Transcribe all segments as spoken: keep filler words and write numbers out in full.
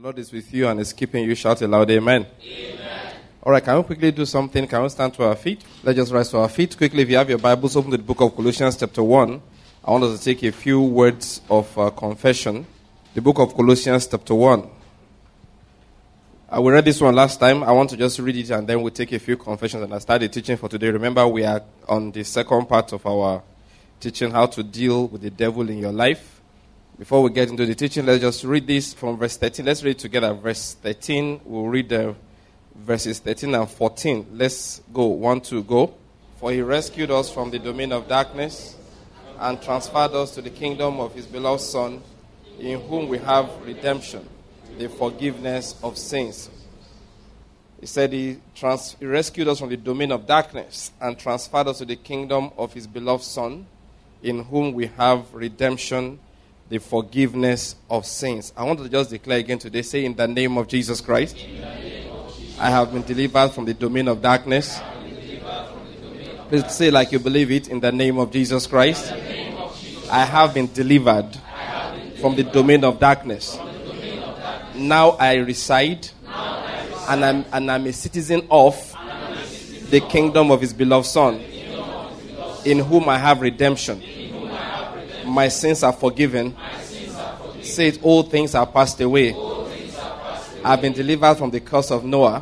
Lord is with you and is keeping you. Shout aloud, amen. Amen. All right, can we quickly do something? Can we stand to our feet? Let's just rise to our feet. Quickly, if you have your Bibles, open to the book of Colossians chapter one. I want us to take a few words of uh, confession. The book of Colossians chapter one. Uh, we read this one last time. I want to just read it and then we'll take a few confessions and I start the teaching for today. Remember, we are on the second part of our teaching, how to deal with the devil in your life. Before we get into the teaching, let's just read this from verse thirteen. Let's read it together. Verse thirteen, we'll read the verses thirteen and fourteen. Let's go. One, two, go. For he rescued us from the domain of darkness and transferred us to the kingdom of his beloved Son, in whom we have redemption, the forgiveness of sins. He said he, trans- he rescued us from the domain of darkness and transferred us to the kingdom of his beloved Son, in whom we have redemption, the forgiveness of sins. I want to just declare again today, say in the name of Jesus Christ, of Jesus, I have been delivered from the domain of darkness. Please say like you believe it, in the name of Jesus Christ. I have been delivered from the domain of darkness. Now I reside and I'm, and I'm a citizen of the kingdom of his beloved Son, in whom I have redemption. My sins are forgiven. Say it, all things are passed away. I've been delivered from the curse of Noah.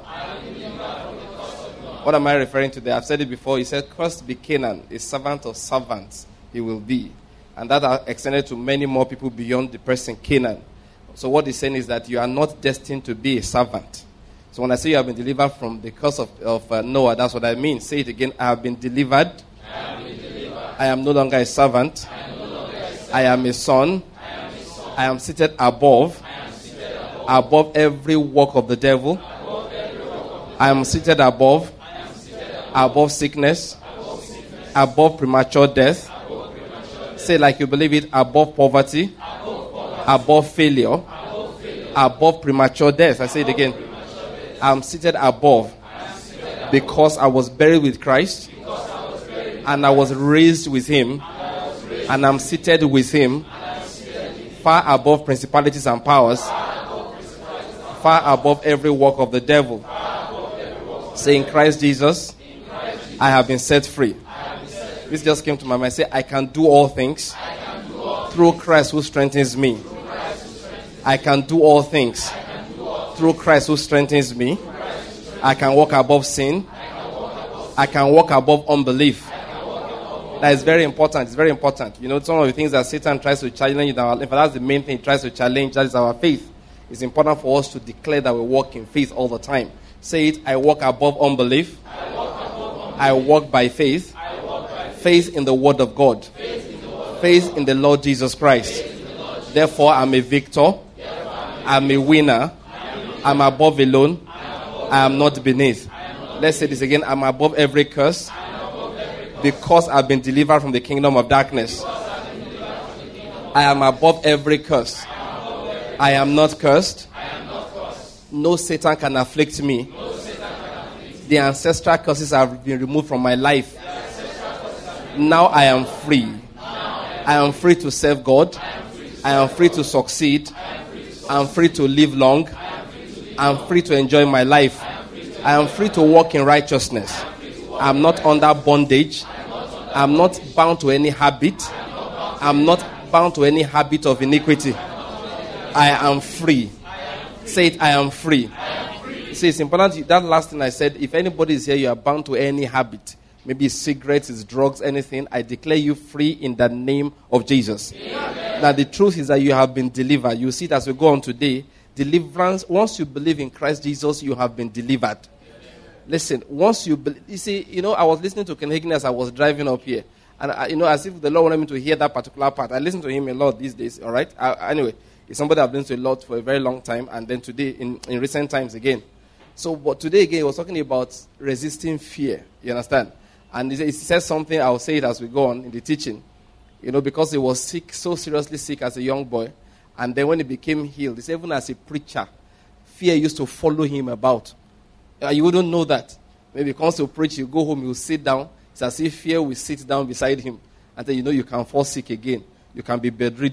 What am I referring to there? I've said it before. He said, cursed be Canaan, a servant of servants he will be. And that are extended to many more people beyond the person Canaan. So what he's saying is that you are not destined to be a servant. So when I say you have been delivered from the curse of, of uh, Noah, that's what I mean. Say it again. I have been delivered. I, have been delivered. I am no longer a servant. I am a son. I am, a son. I am seated above, I am seated above, above every work of the devil. above every work of the I am seated above, I am seated above, above sickness, above sickness, above premature death. above premature death, Say like you believe it, above poverty, above poverty, above failure, above failure, above premature death. I say it again. I am seated above I am seated above, because I was buried with Christ because I was buried, and I was raised with him I was raised, and I'm seated with him and I am seated with far above principalities and powers, above principalities, far above every work of the devil. above every work of Say in Christ Jesus, in Christ Jesus, I have been set free. I have been set free. This just came to my mind. Say, I can do all things I can do all through Christ who strengthens me. through Christ who strengthens me. I can do all things I can do all through Christ who strengthens me. Christ who strengthens I can walk above sin. me. I can walk above I can walk above unbelief. I can walk above That is very important. It's very important. You know, some of the things that Satan tries to challenge in our life, that's the main thing he tries to challenge, that is our faith. It's important for us to declare that we walk in faith all the time. Say it, I walk above unbelief. I walk above unbelief. I walk by faith. I walk by faith. Faith in the word of God. Faith in the word. Faith in the Lord Jesus Christ. Faith in the Lord Jesus. Therefore, I'm a victor. Therefore, I'm a winner. I'm above alone. I am not beneath. Let's say this again. I'm above every curse because I've been delivered from the kingdom of darkness. I am above every curse. I am not cursed. No Satan can afflict me. The ancestral curses have been removed from my life. Now I am free. I am free to serve God. I am free to succeed. I am free to live long. I am free to enjoy my life. I am free to walk in righteousness. I am not under bondage. I am not bound to any habit. I am not bound to any habit of iniquity. I am free. Say it, I am free. See, it's important. That last thing I said, if anybody is here, you are bound to any habit. Maybe it's cigarettes, it's drugs, anything. I declare you free in the name of Jesus. Amen. Now, the truth is that you have been delivered. You see it as we go on today. Deliverance, once you believe in Christ Jesus, you have been delivered. Listen, once you believe, you see, you know, I was listening to Ken Hagin as I was driving up here. And, I, you know, as if the Lord wanted me to hear that particular part. I listen to him a lot these days, all right? I, anyway, it's somebody I've listened to a lot for a very long time. And then today, in, in recent times again. So, but today again, he was talking about resisting fear. You understand? And he says something, I'll say it as we go on in the teaching. You know, because he was sick, so seriously sick as a young boy. And then when he became healed, he said even as a preacher, fear used to follow him about. Uh, you wouldn't know that. Maybe he comes to preach, you go home, you sit down. It's as if fear will sit down beside him. And then you know you can fall sick again. You can be bedridden.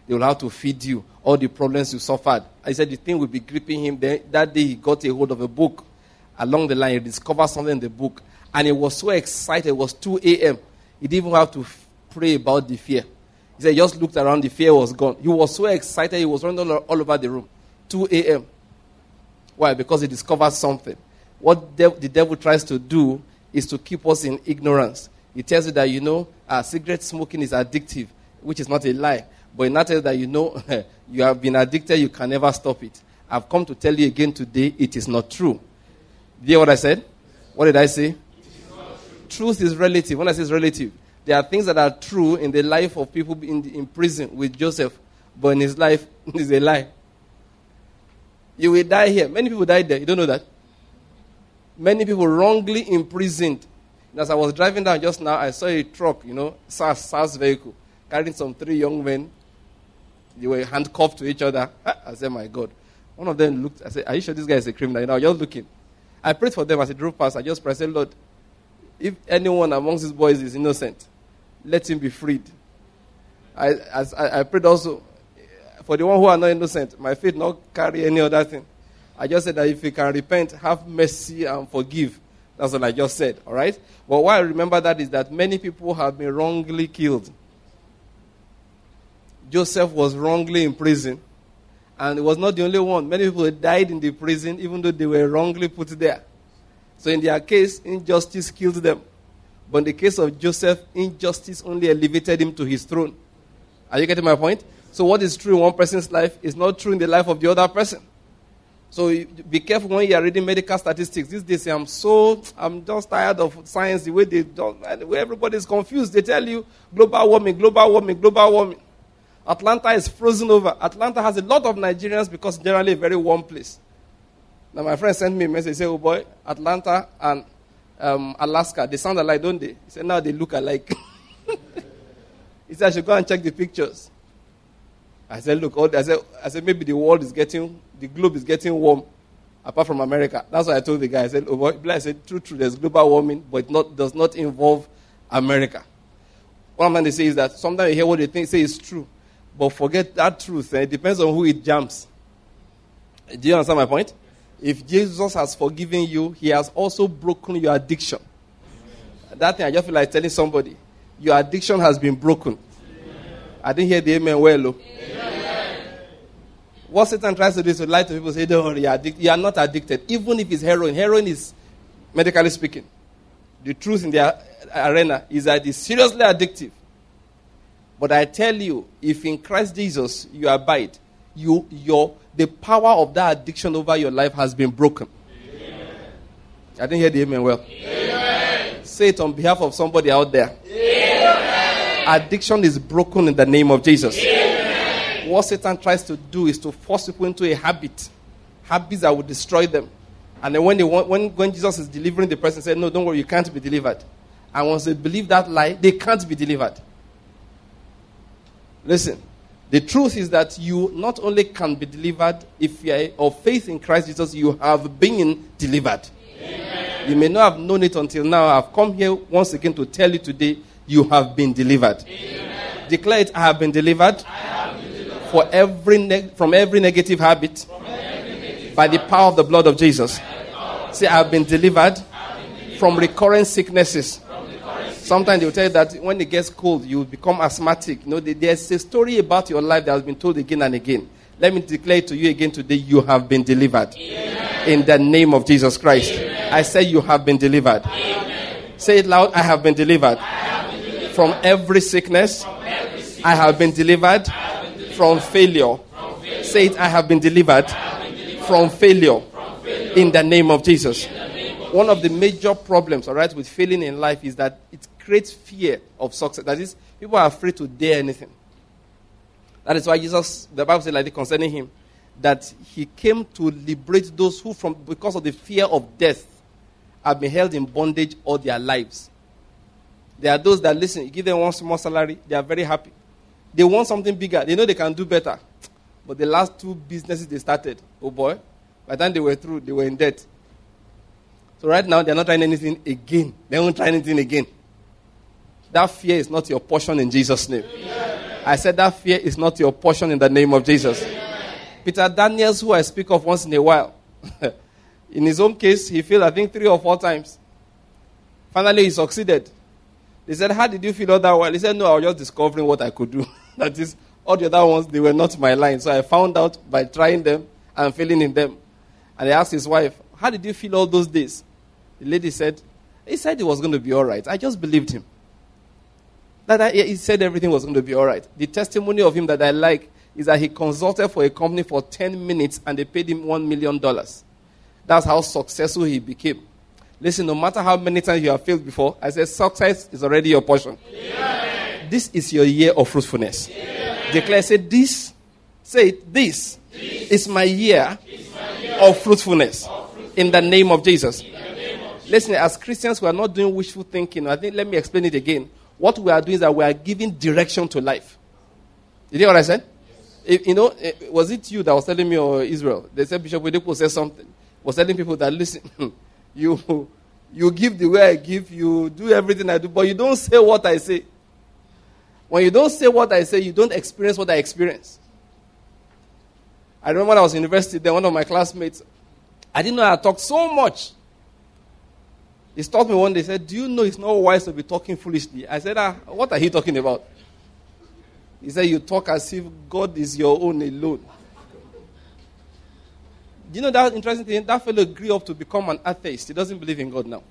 They will have to feed you. All the problems you suffered. I said the thing will be gripping him. Then that day he got a hold of a book. Along the line, he discovered something in the book. And he was so excited. It was two a.m. He didn't even have to f- pray about the fear. He said he just looked around. The fear was gone. He was so excited. He was running all, all over the room. two a.m. Why? Because he discovered something. What dev- the devil tries to do is to keep us in ignorance. He tells you that, you know, uh, cigarette smoking is addictive, which is not a lie. But he now tells you that, you know, you have been addicted, you can never stop it. I've come to tell you again today, it is not true. Do you hear what I said? What did I say? Truth is relative. When I say it's relative, there are things that are true in the life of people in, the, in prison with Joseph, but in his life, it's a lie. You will die here. Many people died there. You don't know that? Many people wrongly imprisoned. And as I was driving down just now, I saw a truck, you know, SARS, SARS vehicle, carrying some three young men. They were handcuffed to each other. I said, my God. One of them looked, I said, are you sure this guy is a criminal? You know, I was just looking. I prayed for them as I drove past. I just prayed, I said, Lord, if anyone amongst these boys is innocent, let him be freed. I, as I, I prayed also, for the one who are not innocent, my faith not carry any other thing. I just said that if you can repent, have mercy and forgive. That's what I just said, all right? But why I remember that is that many people have been wrongly killed. Joseph was wrongly in prison, and he was not the only one. Many people died in the prison, even though they were wrongly put there. So in their case, injustice killed them. But in the case of Joseph, injustice only elevated him to his throne. Are you getting my point? So what is true in one person's life is not true in the life of the other person. So be careful when you are reading medical statistics. These days, I'm so, I'm just tired of science, the way they don't, the way everybody is confused. They tell you global warming, global warming, global warming. Atlanta is frozen over. Atlanta has a lot of Nigerians because it's generally a very warm place. Now, my friend sent me a message. He said, oh boy, Atlanta and um, Alaska, they sound alike, don't they? He said, now they look alike. He said, I should go and check the pictures. I said, look, all, I said, I said, maybe the world is getting, the globe is getting warm, apart from America. That's what I told the guy. I said, oh boy, I said, true, true, there's global warming, but it not, does not involve America. What I'm trying to say is that sometimes you hear what they think, say is true. But forget that truth. Eh? It depends on who it jams. Do you understand my point? If Jesus has forgiven you, he has also broken your addiction. That thing I just feel like telling somebody, your addiction has been broken. I didn't hear the amen well. Oh. What Satan tries to do is to lie to people, say, don't worry, you're addicted. You are not addicted. Even if it's heroin. Heroin is, medically speaking, the truth in the arena is that it's seriously addictive. But I tell you, if in Christ Jesus you abide, you, your, the power of that addiction over your life has been broken. Amen. I didn't hear the amen well. Amen. Say it on behalf of somebody out there. Amen. Addiction is broken in the name of Jesus. Amen. What Satan tries to do is to force people into a habit. Habits that will destroy them. And then when, they want, when, when Jesus is delivering the person, say, no, don't worry, you can't be delivered. And once they believe that lie, they can't be delivered. Listen, the truth is that you not only can be delivered, if you are of faith in Christ Jesus, you have been delivered. Amen. You may not have known it until now. I've come here once again to tell you today, you have been delivered. Amen. Declare it, I have been delivered, I have been delivered. For every neg- from every negative habit, every negative by the power of the blood of Jesus. Say, I have been delivered, have been delivered. From recurrent sicknesses. Sometimes they will tell you that when it gets cold, you become asthmatic. You know, there's a story about your life that has been told again and again. Let me declare to you again today, you have been delivered. Amen. In the name of Jesus Christ. Amen. I say you have been delivered. Amen. Say it loud, I have been delivered. Have been delivered. From every sickness, from every sickness. I have been delivered, have been delivered. From, failure. from failure. Say it, I have been delivered, have been delivered. From, failure. from failure. In the name of Jesus. Name of One of the major problems, all right, with failing in life is that it creates fear of success. That is, people are afraid to dare anything. That is why Jesus, the Bible says like this concerning him, that he came to liberate those who, from because of the fear of death, have been held in bondage all their lives. There are those that listen, you give them one small salary, they are very happy. They want something bigger. They know they can do better. But the last two businesses they started, oh boy, by the time they were through, they were in debt. So right now, they're not trying anything again. They won't try anything again. That fear is not your portion in Jesus' name. Amen. I said that fear is not your portion in the name of Jesus. Peter Daniels, who I speak of once in a while, in his own case, he failed, I think, three or four times. Finally, he succeeded. They said, how did you feel all that while? He said, no, I was just discovering what I could do. That is, all the other ones, they were not my line. So I found out by trying them and failing in them. And he asked his wife, how did you feel all those days? The lady said, he said it was going to be all right. I just believed him. That I, he said everything was going to be all right. The testimony of him that I like is that he consulted for a company for ten minutes and they paid him one million dollars. That's how successful he became. Listen, no matter how many times you have failed before, I said success is already your portion. Yeah. This is your year of fruitfulness. Yeah. Declare, say this, say it, this, this is my year, my year of, fruitfulness, of fruitfulness in the name of Jesus. Name of Jesus. Listen, as Christians, we are not doing wishful thinking. I think, let me explain it again. What we are doing is that we are giving direction to life. Did you hear what I said? Yes. If, you know, was it you that was telling me or Israel? They said Bishop Oyedepo said something. Was telling people that, listen, you, you give the way I give, you do everything I do, but you don't say what I say. When you don't say what I say, you don't experience what I experience. I remember when I was in university, then one of my classmates, I didn't know I talked so much. He stopped me one day, said, do you know it's not wise to be talking foolishly? I said, ah, what are you talking about? He said, you talk as if God is your own alone. Do you know that interesting thing? That fellow grew up to become an atheist. He doesn't believe in God now.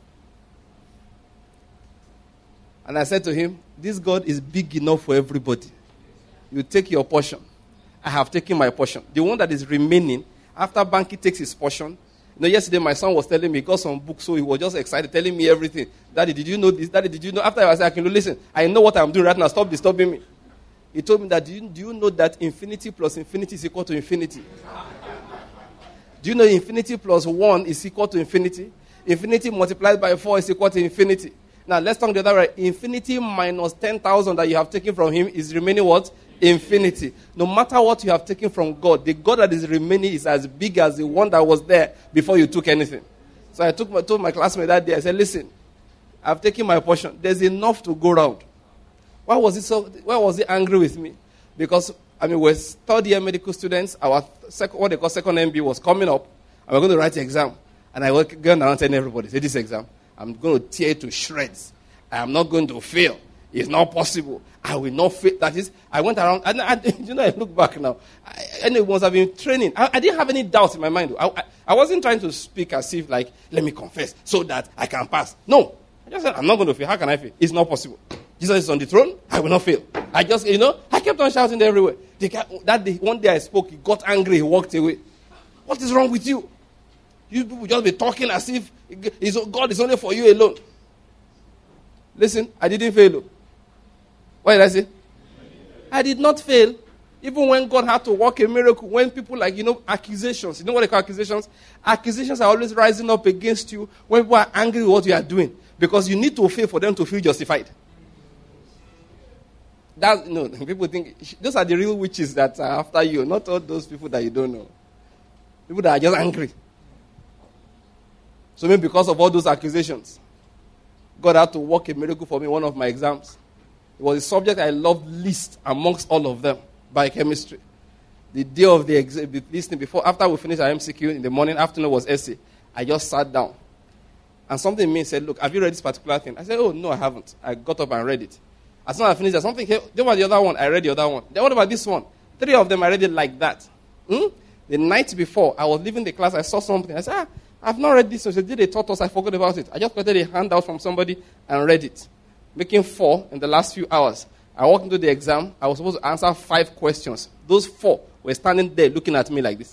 And I said to him, this God is big enough for everybody. You take your portion. I have taken my portion. The one that is remaining, after Banky takes his portion. You know, yesterday my son was telling me, he got some books, so he was just excited, telling me everything. Daddy, did you know this? Daddy, did you know? After I said, I can listen, I know what I'm doing right now. Stop disturbing me. He told me that, do you, do you know that infinity plus infinity is equal to infinity? Do you know infinity plus one is equal to infinity? Infinity multiplied by four is equal to infinity. Now, let's talk the other way. Infinity minus ten thousand that you have taken from him is remaining what? Infinity. No matter what you have taken from God, the God that is remaining is as big as the one that was there before you took anything. So I took my, told my classmate that day, I said, listen, I've taken my portion. There's enough to go around. Why was he so, why was he angry with me? Because I mean, we're third-year medical students. Our second, what they call second M B was coming up, and we're going to write the exam. And I was going around telling everybody, say, this exam, I'm going to tear it to shreds. I am not going to fail. It's not possible. I will not fail. That is, I went around, and I, you know, I look back now. I, anyone have been training. I, I didn't have any doubts in my mind. I, I, I wasn't trying to speak as if, like, let me confess so that I can pass. No. I just said, I'm not going to fail. How can I fail? It's not possible. Jesus is on the throne. I will not fail. I just, you know, I kept on shouting everywhere. That day, one day I spoke, he got angry, he walked away. What is wrong with you? You people just be talking as if God is only for you alone. Listen, I didn't fail. What did I say? I did not fail. Even when God had to work a miracle, when people like, you know, accusations. You know what they call accusations? Accusations are always rising up against you when people are angry with what you are doing. Because you need to fail for them to feel justified. That, no, people think, those are the real witches that are after you, not all those people that you don't know. People that are just angry. So maybe because of all those accusations, God had to work a miracle for me in one of my exams. It was a subject I loved least amongst all of them, biochemistry. The day of the exam, listening before, after we finished our M C Q in the morning, afternoon was essay. I just sat down. And something in me said, look, have you read this particular thing? I said, oh, no, I haven't. I got up and read it. As soon as I finished that, something came. Then was the other one. I read the other one. Then what about this one? Three of them, I read it like that. Hmm? The night before, I was leaving the class, I saw something. I said, ah, I've not read this. So they did a taught us, I forgot about it. I just got a handout from somebody and read it. Making four in the last few hours. I walked into the exam. I was supposed to answer five questions. Those four were standing there looking at me like this.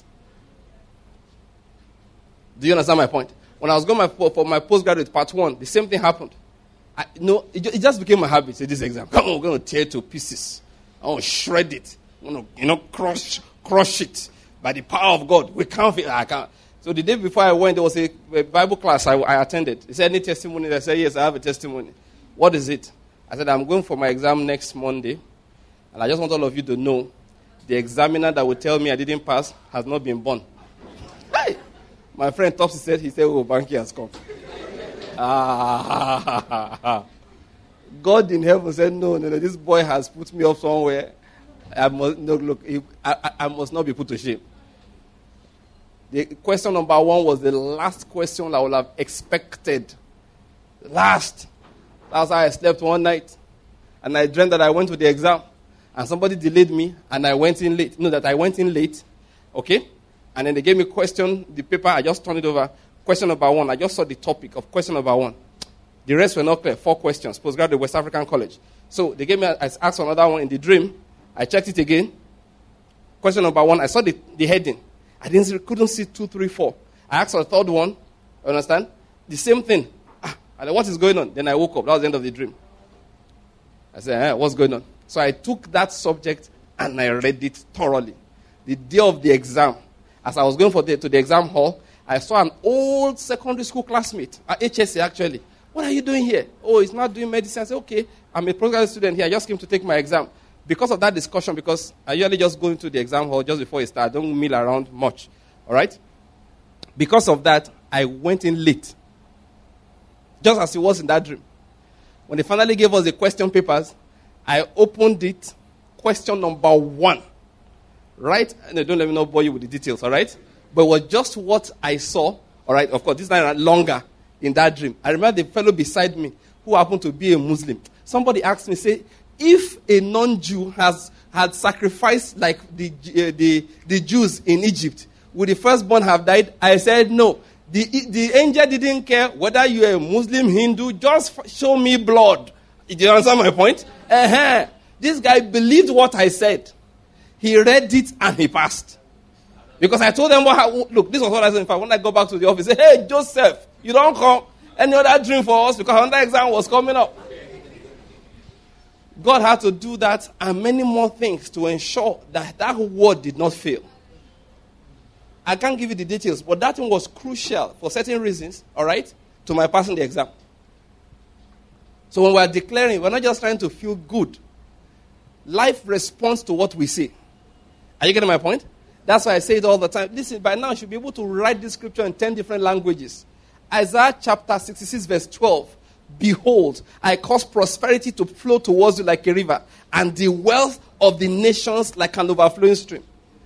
Do you understand my point? When I was going my, for my postgraduate part one, the same thing happened. I, no, it, it just became a habit. Say this exam. Come on, we're going to tear it to pieces. I want to shred it. I want to, you know, crush, crush it by the power of God. We can't feel. I can't. So the day before I went, there was a, a Bible class I, I attended. He said, "Any testimony?" I said, "Yes, I have a testimony." What is it? I said, "I'm going for my exam next Monday, and I just want all of you to know, the examiner that will tell me I didn't pass has not been born." Hey! My friend Topsy said, he said, "Oh, Banky has come." Ah, God in heaven said, no, no, no, this boy has put me up somewhere. I must, no, look, I, I, I must not be put to shame. The question number one was the last question I would have expected. Last. That's how I slept one night. And I dreamed that I went to the exam. And somebody delayed me. And I went in late. No, that I went in late. Okay? And then they gave me question, the paper. I just turned it over. Question number one. I just saw the topic of question number one. The rest were not clear. Four questions. Postgraduate West African College. So they gave me, I asked another one in the dream. I checked it again. Question number one. I saw the, the heading. I didn't see, couldn't see two, three, four. I asked for the third one. You understand? The same thing. Ah, and then what is going on? Then I woke up. That was the end of the dream. I said, eh, what's going on? So I took that subject and I read it thoroughly. The day of the exam, as I was going for the, to the exam hall, I saw an old secondary school classmate, at H S A actually. What are you doing here? Oh, he's not doing medicine. I said, okay, I'm a postgraduate student here. I just came to take my exam. Because of that discussion, because I usually just go into the exam hall just before it starts. I don't mill around much. All right? Because of that, I went in late. Just as it was in that dream. When they finally gave us the question papers, I opened it, question number one. Right? And they don't let me know bore you with the details, all right? But it was just what I saw, all right? Of course, this time longer in that dream. I remember the fellow beside me who happened to be a Muslim. Somebody asked me, say, if a non-Jew has had sacrificed like the, uh, the, the Jews in Egypt, would the firstborn have died? I said, no. The, the angel didn't care whether you're a Muslim, Hindu, just show me blood. Do you understand my point? Uh-huh. This guy believed what I said. He read it and he passed. Because I told them, what, look, this was what I said. In fact, when I go back to the office, I say, hey, Joseph, you don't come. Any other dream for us? Because another exam was coming up. God had to do that and many more things to ensure that that word did not fail. I can't give you the details, but that thing was crucial for certain reasons, all right, to my passing the exam. So when we're declaring, we're not just trying to feel good. Life responds to what we say. Are you getting my point? That's why I say it all the time. Listen, by now you should be able to write this scripture in ten different languages. Isaiah chapter sixty-six verse twelve. Behold, I cause prosperity to flow towards you like a river, and the wealth of the nations like an overflowing stream.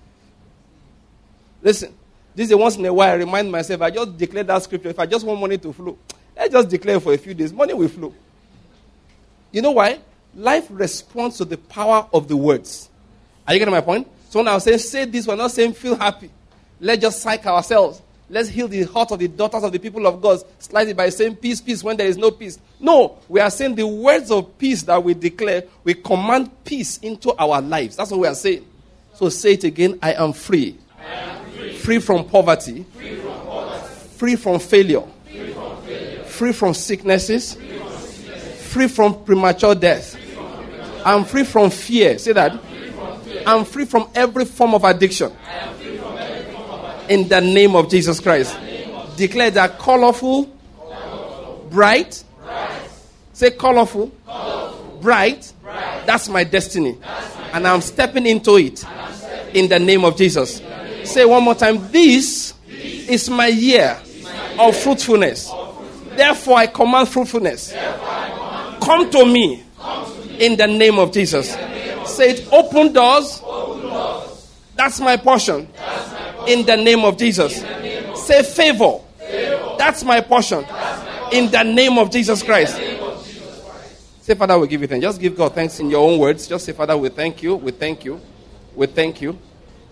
Listen, this is once in a while I remind myself, I just declare that scripture. If I just want money to flow, I just declare for a few days, money will flow. You know why? Life responds to the power of the words. Are you getting my point? So when I was saying, say this, we're not saying feel happy. Let's just psych ourselves. Let's heal the heart of the daughters of the people of God slightly by saying peace, peace when there is no peace. No, we are saying the words of peace that we declare, we command peace into our lives. That's what we are saying. So say it again, I am free. I am free. Free from poverty. Free from poverty. Free from failure. Free from failure. Free from sicknesses. Free from sickness. Free from premature death. Free from premature. I'm free from fear. Say that. I'm free from fear. I'm free from every form of addiction. I am free from every form of addiction. In the name of Jesus Christ. Declare that colorful, Colorful. bright. Bright. Say colorful, Colorful. bright. Bright. That's my destiny. That's my And I'm stepping into it And I'm stepping in the name of Jesus. name Say one more time. This is my year of fruitfulness. Therefore, I command fruitfulness. Come to me in the name of Jesus. Say it. Open doors. That's my portion in the name of Jesus. Say favor. That's my portion in the name of Jesus Christ. Say, Father, we give you thanks. Just give God thanks in your own words. Just say, Father, we thank you. We thank you. We thank you.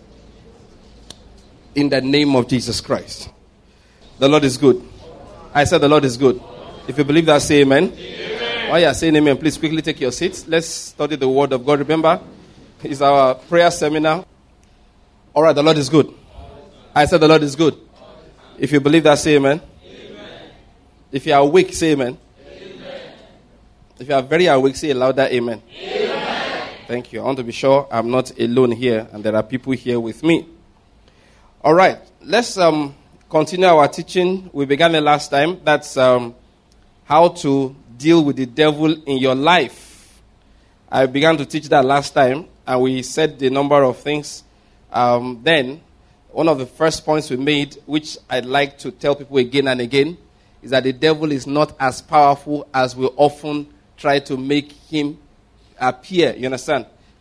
In the name of Jesus Christ. The Lord is good. I said the Lord is good. If you believe that, say amen. Amen. While you are saying amen, please quickly take your seats. Let's study the word of God. Remember, it's our prayer seminar. All right, the Lord is good. I said the Lord is good. If you believe that, say amen. Amen. If you are awake, say amen. Amen. If you are very awake, say a louder amen. Amen. Thank you. I want to be sure I'm not alone here and there are people here with me. All right. Let's um, continue our teaching. We began it last time. That's um, how to deal with the devil in your life. I began to teach that last time, and we said the number of things. Um, then, one of the first points we made, which I'd like to tell people again and again, is that the devil is not as powerful as we often try to make him appear. You understand?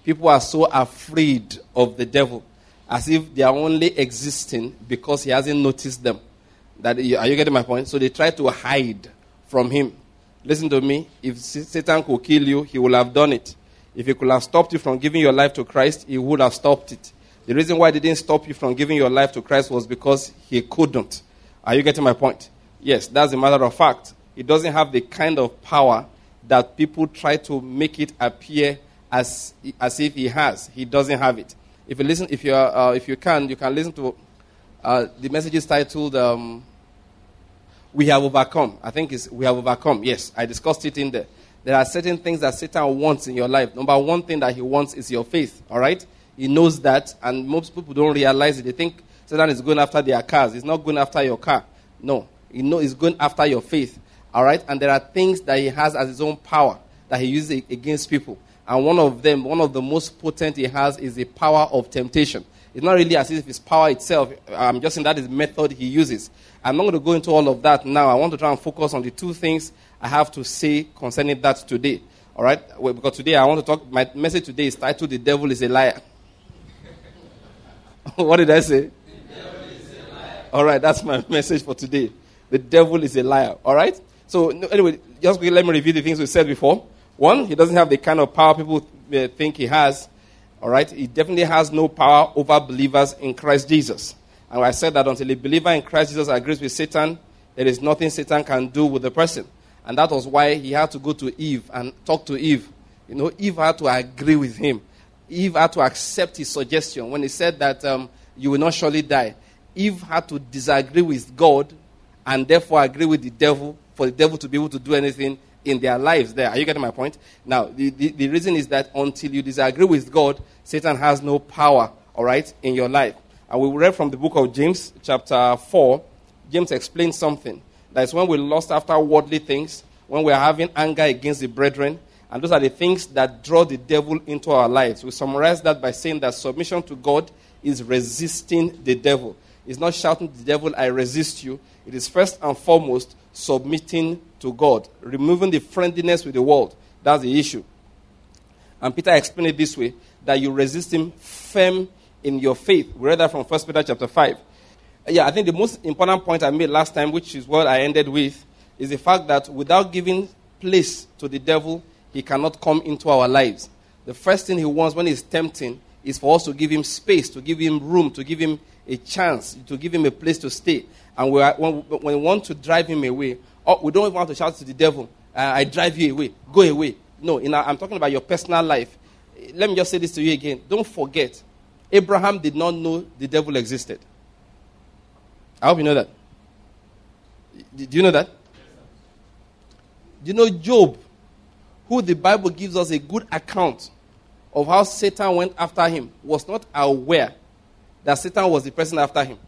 people are so afraid of the devil, as if they are only existing because he hasn't noticed them. That, are you getting my point? So they try to hide from him. Listen to me. If Satan could kill you, he would have done it. If he could have stopped you from giving your life to Christ, he would have stopped it. The reason why he didn't stop you from giving your life to Christ was because he couldn't. Are you getting my point? Yes, that's a matter of fact. It doesn't have the kind of power that people try to make it appear as as if he has. He doesn't have it. If you listen, if you uh, if you can, you can listen to uh, the messages titled um, "We Have Overcome." I think it's "We Have Overcome." Yes, I discussed it in there. There are certain things that Satan wants in your life. Number one thing that he wants is your faith. All right, he knows that, and most people don't realize it. They think Satan is going after their cars. He's not going after your car. No, he knows he's going after your faith. All right, and there are things that he has as his own power that he uses against people. And one of them, one of the most potent he has, is the power of temptation. It's not really as if it's power itself. I'm just saying that is the method he uses. I'm not going to go into all of that now. I want to try and focus on the two things I have to say concerning that today. All right? Well, because today I want to talk, my message today is titled, "The Devil is a Liar." What did I say? The devil is a liar. All right, that's my message for today. The devil is a liar. All right? So, anyway, just let me review the things we said before. One, he doesn't have the kind of power people think he has. All right? He definitely has no power over believers in Christ Jesus. And I said that until a believer in Christ Jesus agrees with Satan, there is nothing Satan can do with the person. And that was why he had to go to Eve and talk to Eve. You know, Eve had to agree with him. Eve had to accept his suggestion. When he said that um, you will not surely die, Eve had to disagree with God and therefore agree with the devil for the devil to be able to do anything in their lives there. Are you getting my point? Now, the, the, the reason is that until you disagree with God, Satan has no power, all right, in your life. And we read from the book of James, chapter four. James explains something. That is when we lust after worldly things, when we are having anger against the brethren, and those are the things that draw the devil into our lives. We summarize that by saying that submission to God is resisting the devil. It's not shouting to the devil, "I resist you." It is first and foremost submitting to God, removing the friendliness with the world. That's the issue. And Peter explained it this way, that you resist him firm in your faith. We read that from First Peter chapter five. Yeah, I think the most important point I made last time, which is what I ended with, is the fact that without giving place to the devil, he cannot come into our lives. The first thing he wants when he's tempting is for us to give him space, to give him room, to give him a chance, to give him a place to stay. And we are, when, when we want to drive him away, oh, we don't even want to shout to the devil, "I drive you away, go away." No, in our, I'm talking about your personal life. Let me just say this to you again. Don't forget, Abraham did not know the devil existed. I hope you know that. Do you know that? Do you know Job, who the Bible gives us a good account of how Satan went after him, was not aware that Satan was the person after him?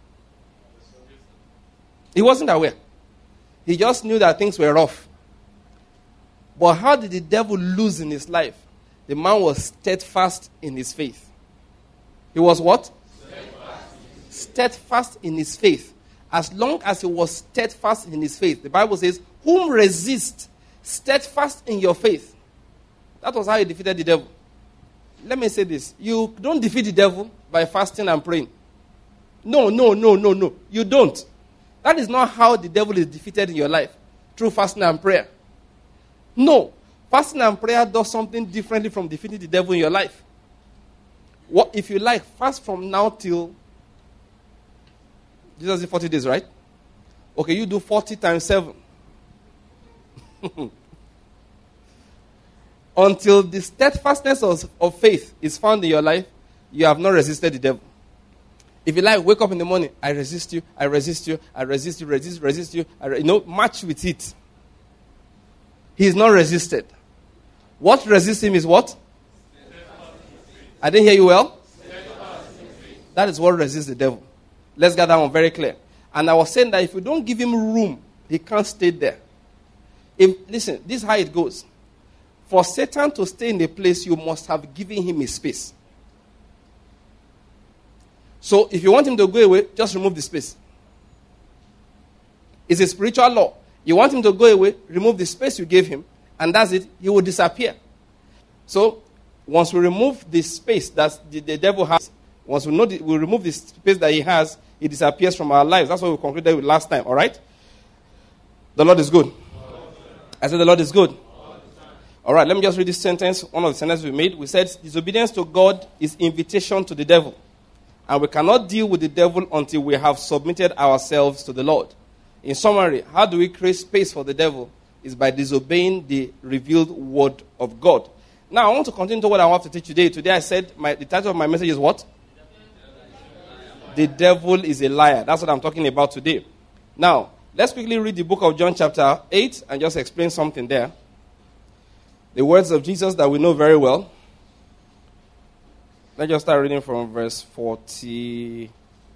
He wasn't aware. He just knew that things were rough. But how did the devil lose in his life? The man was steadfast in his faith. He was what? Steadfast. Steadfast in his faith. As long as he was steadfast in his faith, the Bible says, "Whom resist, steadfast in your faith." That was how he defeated the devil. Let me say this. You don't defeat the devil by fasting and praying. No, no, no, no, no. You don't. That is not how the devil is defeated in your life. Through fasting and prayer. No. Fasting and prayer does something differently from defeating the devil in your life. What, if you like, fast from now till, Jesus did forty days, right? Okay, you do forty times seven. Until the steadfastness of, of faith is found in your life, you have not resisted the devil. If you like, wake up in the morning, "I resist you, I resist you, I resist you, resist, resist you. I re-. You know, match with it. He is not resisted. What resists him is what? I didn't hear you well? That is what resists the devil. Let's get that one very clear. And I was saying that if you don't give him room, he can't stay there. If, listen, this is how it goes. For Satan to stay in a place, you must have given him a space. So if you want him to go away, just remove the space. It's a spiritual law. You want him to go away, remove the space you gave him, and that's it. He will disappear. So once we remove the space that the, the devil has, once we know the, we remove the space that he has, it disappears from our lives. That's what we concluded with last time, all right? The Lord is good. I said the Lord is good. All right, let me just read this sentence, one of the sentences we made. We said, disobedience to God is invitation to the devil. And we cannot deal with the devil until we have submitted ourselves to the Lord. In summary, how do we create space for the devil? Is by disobeying the revealed word of God. Now, I want to continue to what I want to teach today. Today I said, my, the title of my message is what? The devil is a liar. That's what I'm talking about today. Now, let's quickly read the book of John chapter eight and just explain something there. The words of Jesus that we know very well. Let's just start reading from verse forty,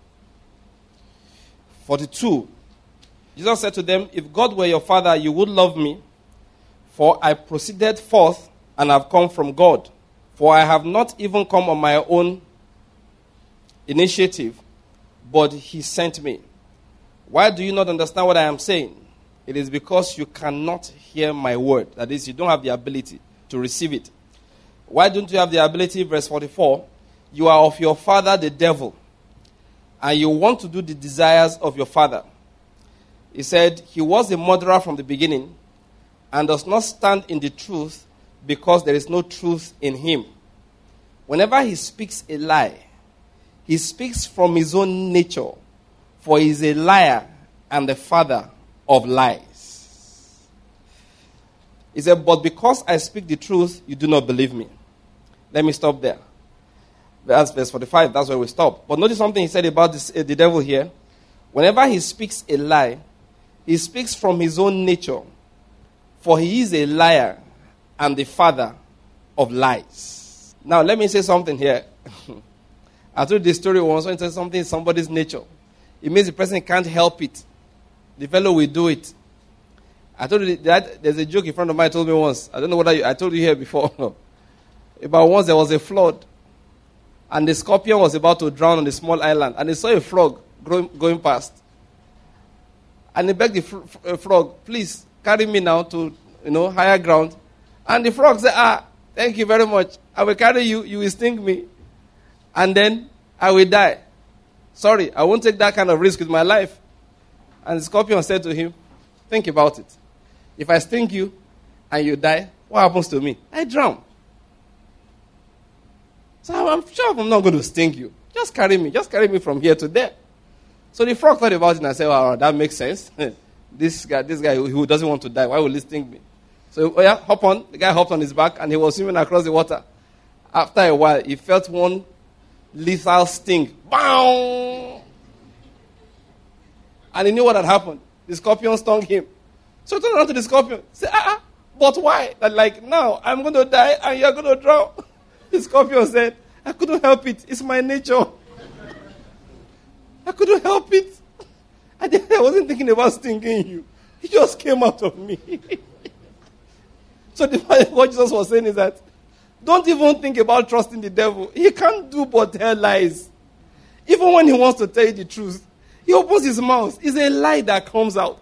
forty-two. Jesus said to them, if God were your father, you would love me, for I proceeded forth and have come from God. For I have not even come on my own initiative, but he sent me. Why do you not understand what I am saying? It is because you cannot hear my word. That is, you don't have the ability to receive it. Why don't you have the ability? Verse forty-four. You are of your father, the devil, and you want to do the desires of your father. He said, he was a murderer from the beginning and does not stand in the truth because there is no truth in him. Whenever he speaks a lie, he speaks from his own nature, for he is a liar and the father of lies. He said, but because I speak the truth, you do not believe me. Let me stop there. That's verse forty-five, that's where we stop. But notice something he said about this, uh, the devil here. Whenever he speaks a lie, he speaks from his own nature, for he is a liar and the father of lies. Now, let me say something here. I told this story once, when I said something in somebody's nature. It means the person can't help it. The fellow will do it. I told you that there's a joke a friend of mine told me once. I don't know what I, I told you here before. About once there was a flood, and the scorpion was about to drown on a small island, and he saw a frog going, going past. And he begged the fr- fr- frog, please carry me now to, you know, higher ground. And the frog said, ah, thank you very much. I will carry you, you will sting me. And then I will die. Sorry, I won't take that kind of risk with my life. And the scorpion said to him, think about it. If I sting you and you die, what happens to me? I drown. So I'm sure I'm not going to sting you. Just carry me. Just carry me from here to there. So the frog thought about it and said, well, that makes sense. this guy this guy who doesn't want to die, why will he sting me? So, oh yeah, hop on. The guy hopped on his back and he was swimming across the water. After a while, he felt one lethal sting. Bow! And he knew what had happened. The scorpion stung him. So he turned around to the scorpion. Said, ah, ah, but why? That like, now I'm going to die and you're going to drown. The scorpion said, I couldn't help it. It's my nature. I couldn't help it. I, I wasn't thinking about stinging you. It just came out of me. So the, what Jesus was saying is that don't even think about trusting the devil. He can't do but tell lies. Even when he wants to tell you the truth, he opens his mouth. It's a lie that comes out.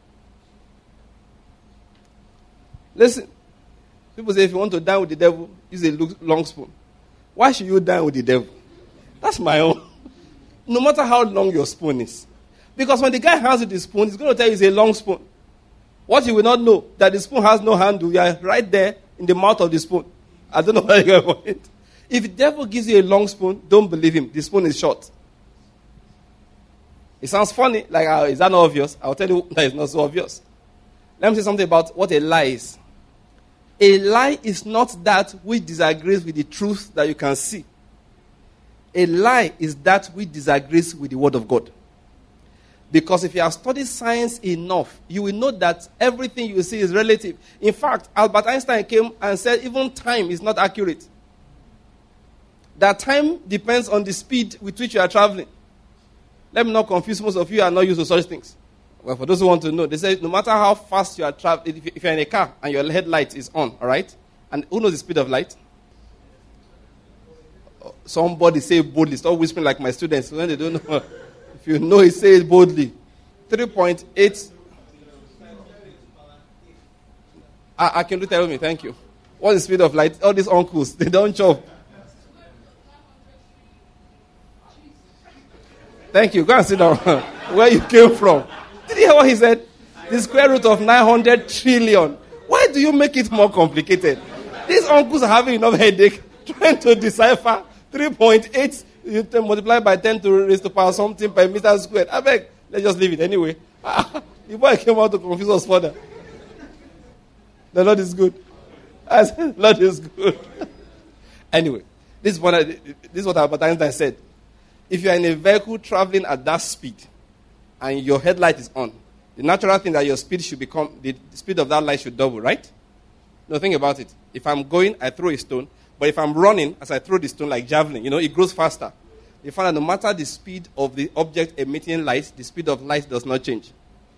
Listen. People say if you want to dine with the devil, use a long spoon. Why should you dine with the devil? That's my own. No matter how long your spoon is. Because when the guy hands you the spoon, he's going to tell you it's a long spoon. What you will not know, that the spoon has no handle. You are right there in the mouth of the spoon. I don't know where you're going to it. If the devil gives you a long spoon, don't believe him. The spoon is short. It sounds funny, like, uh, is that not obvious? I'll tell you that it's not so obvious. Let me say something about what a lie is. A lie is not that which disagrees with the truth that you can see. A lie is that which disagrees with the word of God. Because if you have studied science enough, you will know that everything you see is relative. In fact, Albert Einstein came and said even time is not accurate. That time depends on the speed with which you are traveling. Let me not confuse most of you are not used to such things. Well, for those who want to know, they say no matter how fast you are traveling, if you're in a car and your headlight is on, all right? And who knows the speed of light? Somebody say it boldly. Stop whispering like my students when they don't know. If you know it, say it boldly. three point eight. I, I can do tell me, thank you. What's the speed of light? All these uncles, they don't chop. Thank you. Go and sit down. Where you came from. Did you hear what he said? The square root of nine hundred trillion. Why do you make it more complicated? These uncles are having enough headache trying to decipher three point eight you multiply by ten to raise to power something per meter squared. I beg, let's just leave it anyway. The boy came out to confuse us further. The Lord is good. I said, Lord is good. Anyway, this is what I, this is what Albert Einstein said. If you are in a vehicle traveling at that speed and your headlight is on, the natural thing that your speed should become, the speed of that light should double, right? No, think about it. If I'm going, I throw a stone. But if I'm running, as I throw the stone like javelin, you know, it grows faster. You find that no matter the speed of the object emitting light, the speed of light does not change.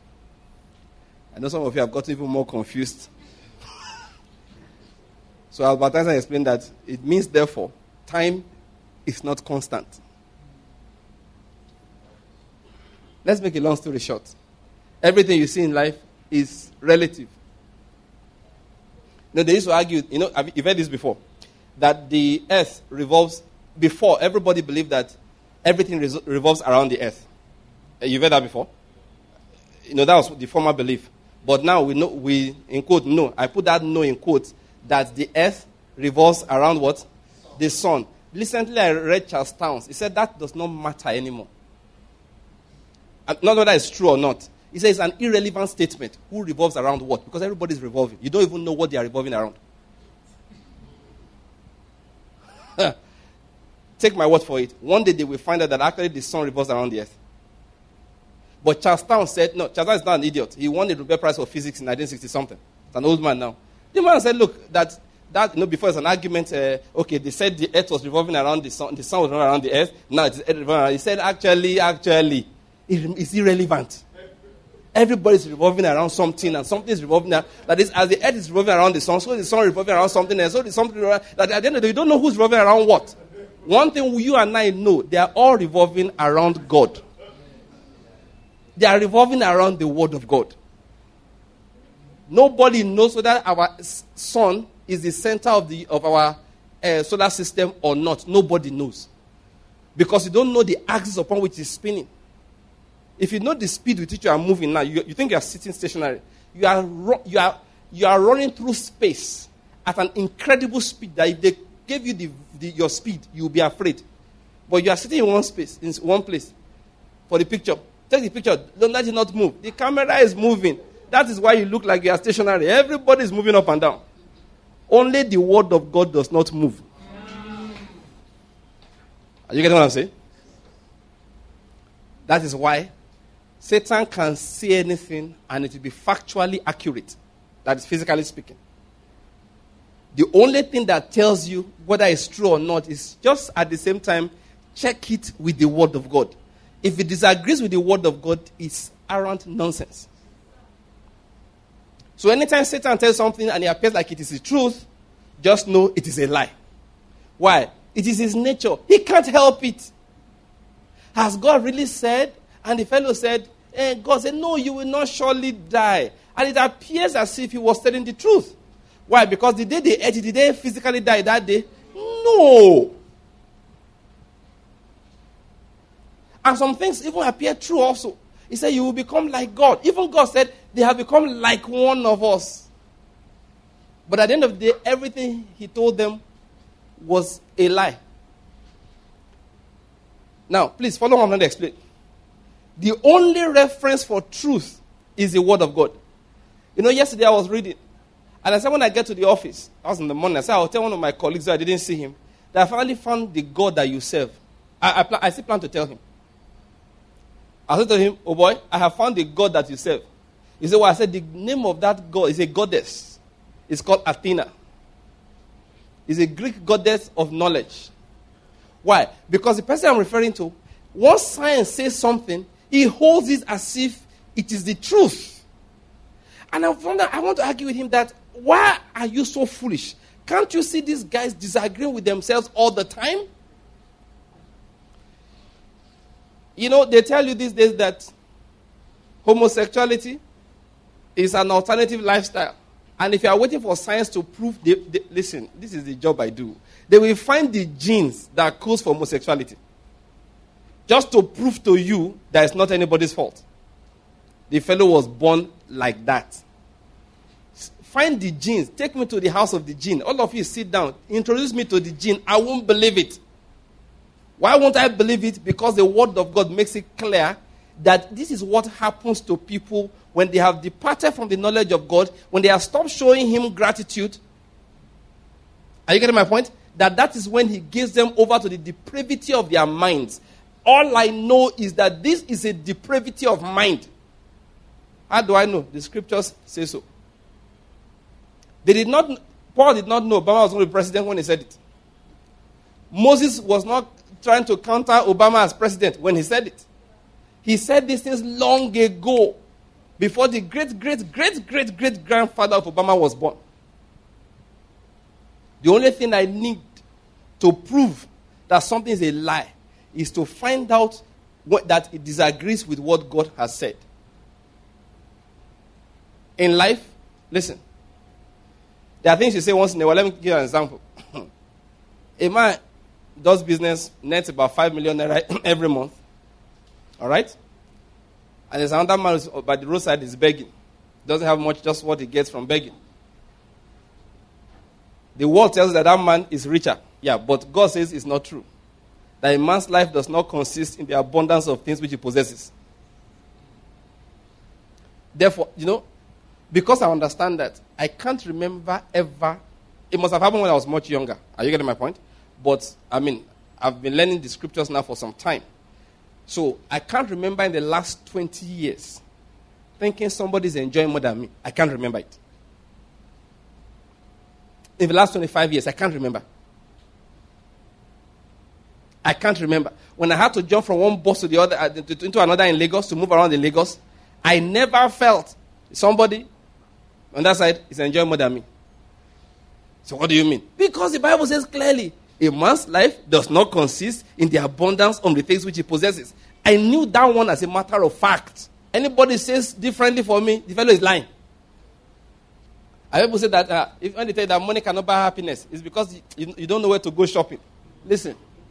I know some of you have gotten even more confused. So Albert Einstein explained that it means, therefore, time is not constant. Let's make a long story short. Everything you see in life is relative. No, they used to argue, you know, you've heard this before, that the earth revolves, before, everybody believed that everything revolves around the earth. You've heard that before? You know, that was the former belief. But now we know, we, in quote, no. I put that no in quote, that the earth revolves around what? The sun. Recently I read Charles Towns. He said that does not matter anymore. Not whether it's true or not. He says it's an irrelevant statement. Who revolves around what? Because everybody's revolving. You don't even know what they are revolving around. Take my word for it. One day they will find out that actually the sun revolves around the earth. But Charles Towns said, no, Charles Towns is not an idiot. He won the Nobel Prize for Physics in nineteen sixty something. It's an old man now. The man said, look, that, that you know, before it's an argument, uh, okay, they said the earth was revolving around the sun, the sun was revolving around the earth. Now it's revolving around. He said, actually, actually, it's irrelevant. Everybody's revolving around something, and something is revolving around. That is, as the earth is revolving around the sun, so the sun is revolving around something, and so the something that at the end of the day, you don't know who's revolving around what. One thing you and I know, they are all revolving around God. They are revolving around the Word of God. Nobody knows whether our sun is the center of the of our uh, solar system or not. Nobody knows, because you don't know the axis upon which it's spinning. If you know the speed with which you are moving now, you, you think you are sitting stationary. You are, you, are, you are running through space at an incredible speed that if they gave you the, the, your speed, you will be afraid. But you are sitting in one space, in one place. For the picture, take the picture. Don't let it not move. The camera is moving. That is why you look like you are stationary. Everybody is moving up and down. Only the word of God does not move. Are you getting what I'm saying? That is why Satan can say anything and it will be factually accurate. That is physically speaking. The only thing that tells you whether it's true or not is just at the same time, check it with the word of God. If it disagrees with the word of God, it's arrant nonsense. So anytime Satan tells something and it appears like it is the truth, just know it is a lie. Why? It is his nature. He can't help it. Has God really said? And the fellow said, eh, God said, no, you will not surely die. And it appears as if he was telling the truth. Why? Because the day they ate it, did they physically die that day? No. And some things even appear true also. He said, you will become like God. Even God said, they have become like one of us. But at the end of the day, everything he told them was a lie. Now, please follow what I'm going to explain. The only reference for truth is the word of God. You know, yesterday I was reading. And I said, when I get to the office, I was in the morning, I said, I'll tell one of my colleagues that I didn't see him, that I finally found the God that you serve. I, I, pl- I still plan to tell him. I said to him, oh boy, I have found the God that you serve. He said, well, I said, the name of that God is a goddess. It's called Athena. It's a Greek goddess of knowledge. Why? Because the person I'm referring to, once science says something, he holds it as if it is the truth. And I wonder, I want to argue with him that, why are you so foolish? Can't you see these guys disagreeing with themselves all the time? You know, they tell you these days that homosexuality is an alternative lifestyle. And if you are waiting for science to prove, they, they, listen, this is the job I do. They will find the genes that cause for homosexuality. Just to prove to you that it's not anybody's fault. The fellow was born like that. Find the genes. Take me to the house of the gene. All of you sit down. Introduce me to the gene. I won't believe it. Why won't I believe it? Because the word of God makes it clear that this is what happens to people when they have departed from the knowledge of God, when they have stopped showing him gratitude. Are you getting my point? That that is when he gives them over to the depravity of their minds. All I know is that this is a depravity of mind. How do I know? The scriptures say so. They did not, Paul did not know Obama was going to be president when he said it. Moses was not trying to counter Obama as president when he said it. He said these things long ago, before the great, great, great, great, great grandfather of Obama was born. The only thing I need to prove that something is a lie is to find out what, that it disagrees with what God has said. In life, listen, there are things you say once in a while. Let me give you an example. A man does business, nets about five million naira every month. All right? And there's another man who's by the roadside is begging. Doesn't have much, just what he gets from begging. The world tells that that man is richer. Yeah, but God says it's not true. That a man's life does not consist in the abundance of things which he possesses. Therefore, you know, because I understand that, I can't remember ever. It must have happened when I was much younger. Are you getting my point? But, I mean, I've been learning the scriptures now for some time. So, I can't remember in the last twenty years thinking somebody's enjoying more than me. I can't remember it. In the last twenty-five years, I can't remember. I can't remember. When I had to jump from one bus to the other, uh, to, into another in Lagos, to move around in Lagos, I never felt somebody on that side is enjoying more than me. So what do you mean? Because the Bible says clearly, a man's life does not consist in the abundance of the things which he possesses. I knew that one as a matter of fact. Anybody says differently for me, the fellow is lying. I people say that uh, if when they tell you that money cannot buy happiness, it's because you, you don't know where to go shopping. Listen.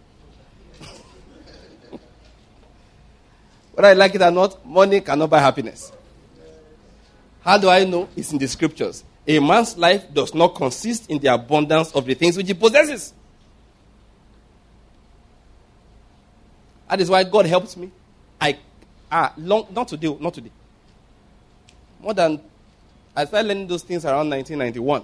Whether I like it or not, money cannot buy happiness. How do I know? It's in the scriptures. A man's life does not consist in the abundance of the things which he possesses. That is why God helps me. I ah long not today, not today. More than I started learning those things around nineteen ninety-one.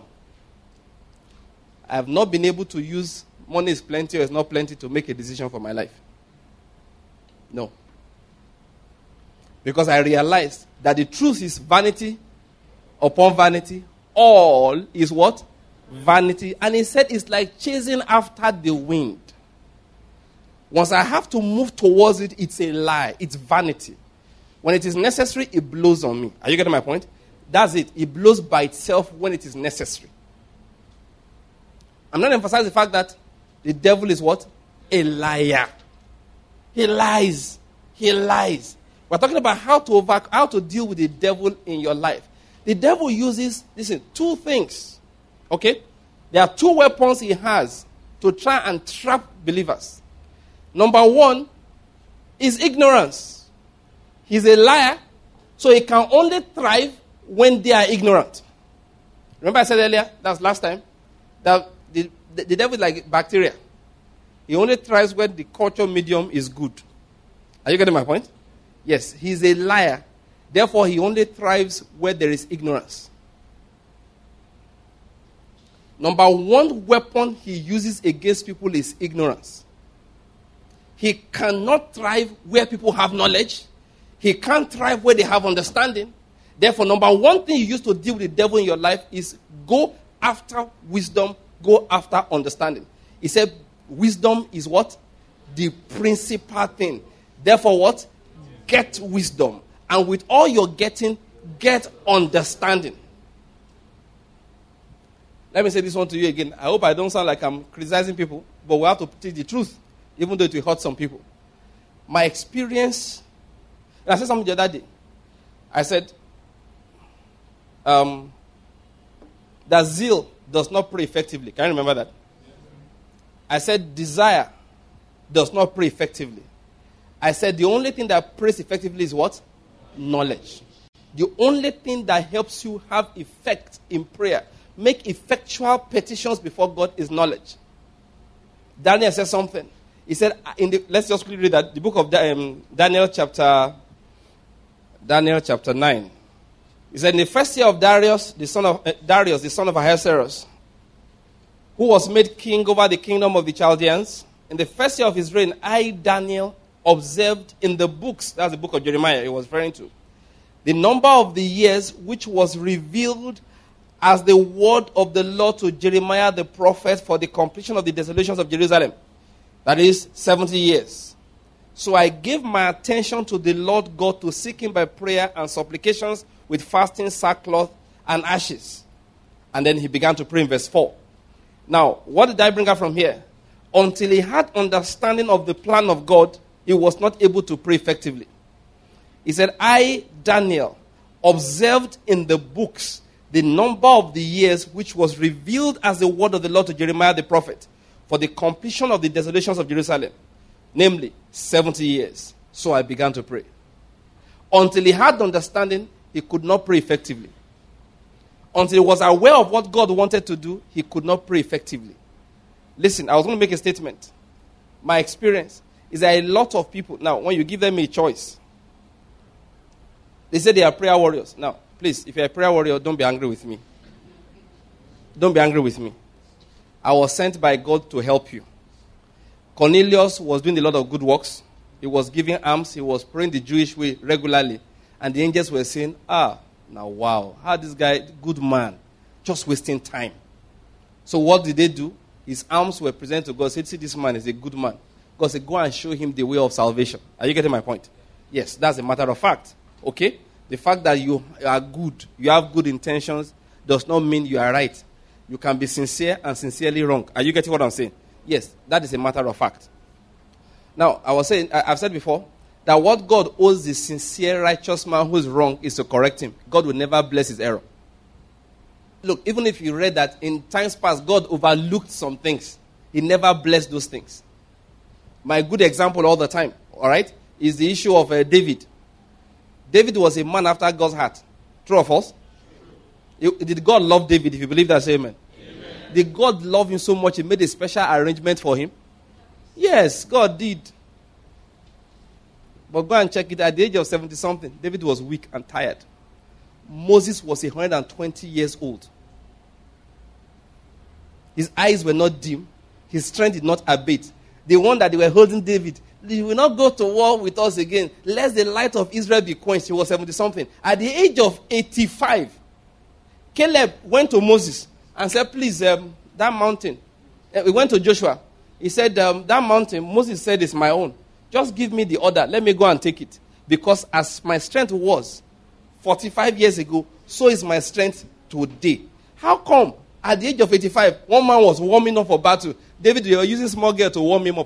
I have not been able to use money is plenty or is not plenty to make a decision for my life. No. Because I realized that the truth is vanity upon vanity. All is what? Vanity. And he said it's like chasing after the wind. Once I have to move towards it, it's a lie. It's vanity. When it is necessary, it blows on me. Are you getting my point? That's it. It blows by itself when it is necessary. I'm not emphasizing the fact that the devil is what? A liar. He lies. He lies. We're talking about how to over, how to deal with the devil in your life. The devil uses, listen, two things. Okay? There are two weapons he has to try and trap believers. Number one is ignorance. He's a liar, so he can only thrive when they are ignorant. Remember I said earlier, that's last time, that the, the, the devil is like bacteria. He only thrives when the culture medium is good. Are you getting my point? Yes, he's a liar. Therefore, he only thrives where there is ignorance. Number one weapon he uses against people is ignorance. He cannot thrive where people have knowledge. He can't thrive where they have understanding. Therefore, number one thing you use to deal with the devil in your life is go after wisdom, go after understanding. He said wisdom is what? The principal thing. Therefore what? Get wisdom. And with all you're getting, get understanding. Let me say this one to you again. I hope I don't sound like I'm criticizing people, but we have to teach the truth, even though it will hurt some people. My experience, and I said something the other day. I said, um, that zeal does not pray effectively. Can you remember that? I said desire does not pray effectively. I said the only thing that prays effectively is what? Knowledge. The only thing that helps you have effect in prayer, make effectual petitions before God, is knowledge. Daniel said something. He said, in the, let's just quickly read that. The book of um, Daniel chapter, Daniel chapter nine. He said, in the first year of Darius, the son of uh, Darius, the son of Ahasuerus, who was made king over the kingdom of the Chaldeans, in the first year of his reign, I, Daniel, observed in the books, that's the book of Jeremiah he was referring to, the number of the years which was revealed as the word of the Lord to Jeremiah the prophet for the completion of the desolations of Jerusalem. That is seventy years. So I gave my attention to the Lord God to seek him by prayer and supplications with fasting, sackcloth, and ashes. And then he began to pray in verse four. Now, what did I bring up from here? Until he had understanding of the plan of God, he was not able to pray effectively. He said, I, Daniel, observed in the books the number of the years which was revealed as the word of the Lord to Jeremiah the prophet for the completion of the desolations of Jerusalem, namely seventy years. So I began to pray. Until he had understanding, he could not pray effectively. Until he was aware of what God wanted to do, he could not pray effectively. Listen, I was going to make a statement. My experience is that a lot of people, now, when you give them a choice, they say they are prayer warriors. Now, please, if you're a prayer warrior, don't be angry with me. Don't be angry with me. I was sent by God to help you. Cornelius was doing a lot of good works. He was giving alms. He was praying the Jewish way regularly. And the angels were saying, ah, now wow, how this guy, good man, just wasting time. So what did they do? His alms were presented to God. Said, see, this man is a good man. God said, go and show him the way of salvation. Are you getting my point? Yes, that's a matter of fact. Okay? The fact that you are good, you have good intentions, does not mean you are right. You can be sincere and sincerely wrong. Are you getting what I'm saying? Yes, that is a matter of fact. Now, I was saying, I've said before, that what God owes the sincere, righteous man who is wrong is to correct him. God will never bless his error. Look, even if you read that in times past, God overlooked some things. He never blessed those things. My good example all the time, all right, is the issue of uh, David. David was a man after God's heart. True or false? Did God love David? If you believe that, say amen. Amen. Did God love him so much he made a special arrangement for him? Yes, God did. But go and check it. At the age of seventy-something, David was weak and tired. Moses was one hundred twenty years old. His eyes were not dim. His strength did not abate. The one that they were holding David, he will not go to war with us again, lest the light of Israel be quenched. He was seventy-something. At the age of eighty-five, Caleb went to Moses and said, please, um, that mountain. Uh, we went to Joshua. He said, um, that mountain, Moses said, is my own. Just give me the order. Let me go and take it. Because as my strength was forty-five years ago, so is my strength today. How come at the age of eighty-five, one man was warming up for battle? David, you were using small girl to warm him up.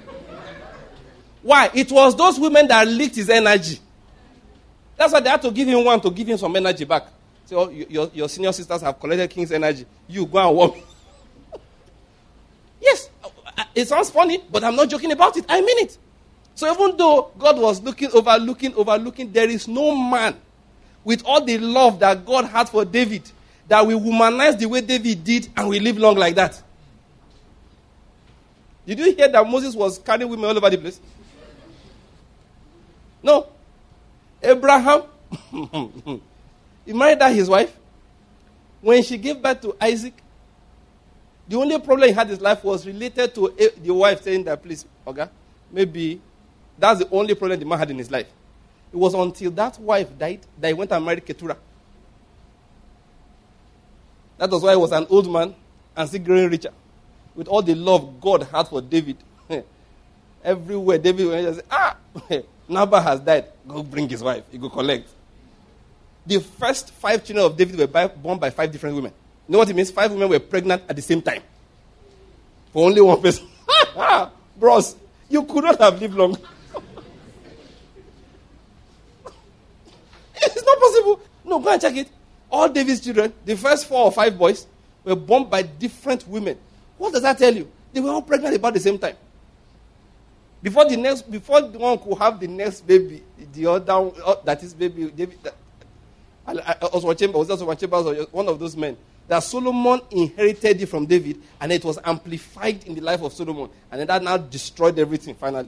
Why? It was those women that leaked his energy. That's why they had to give him one to give him some energy back. So oh, your, your senior sisters have collected king's energy. You go and warm. Yes, it sounds funny, but I'm not joking about it. I mean it. So even though God was looking, overlooking, overlooking, there is no man with all the love that God had for David that will womanize the way David did and will live long like that. Did you hear that Moses was carrying women all over the place? No. Abraham, he married that his wife. When she gave birth to Isaac, the only problem he had in his life was related to the wife saying that, please, okay, maybe that's the only problem the man had in his life. It was until that wife died that he went and married Keturah. That was why he was an old man and still growing richer. With all the love God had for David. Everywhere David went and said, ah, Nabal has died. Go bring his wife. He go collect. The first five children of David were by, born by five different women. You know what it means? Five women were pregnant at the same time. For only one person. Bros, you could not have lived long. It's not possible. No, go and check it. All David's children, the first four or five boys, were born by different women. What does that tell you? They were all pregnant about the same time. Before the next, before the one could have the next baby, the other, uh, that is baby, David, that, I, I, Oswald Chambers, was Oswald Chambers was one of those men, that Solomon inherited it from David, and it was amplified in the life of Solomon, and then that now destroyed everything finally.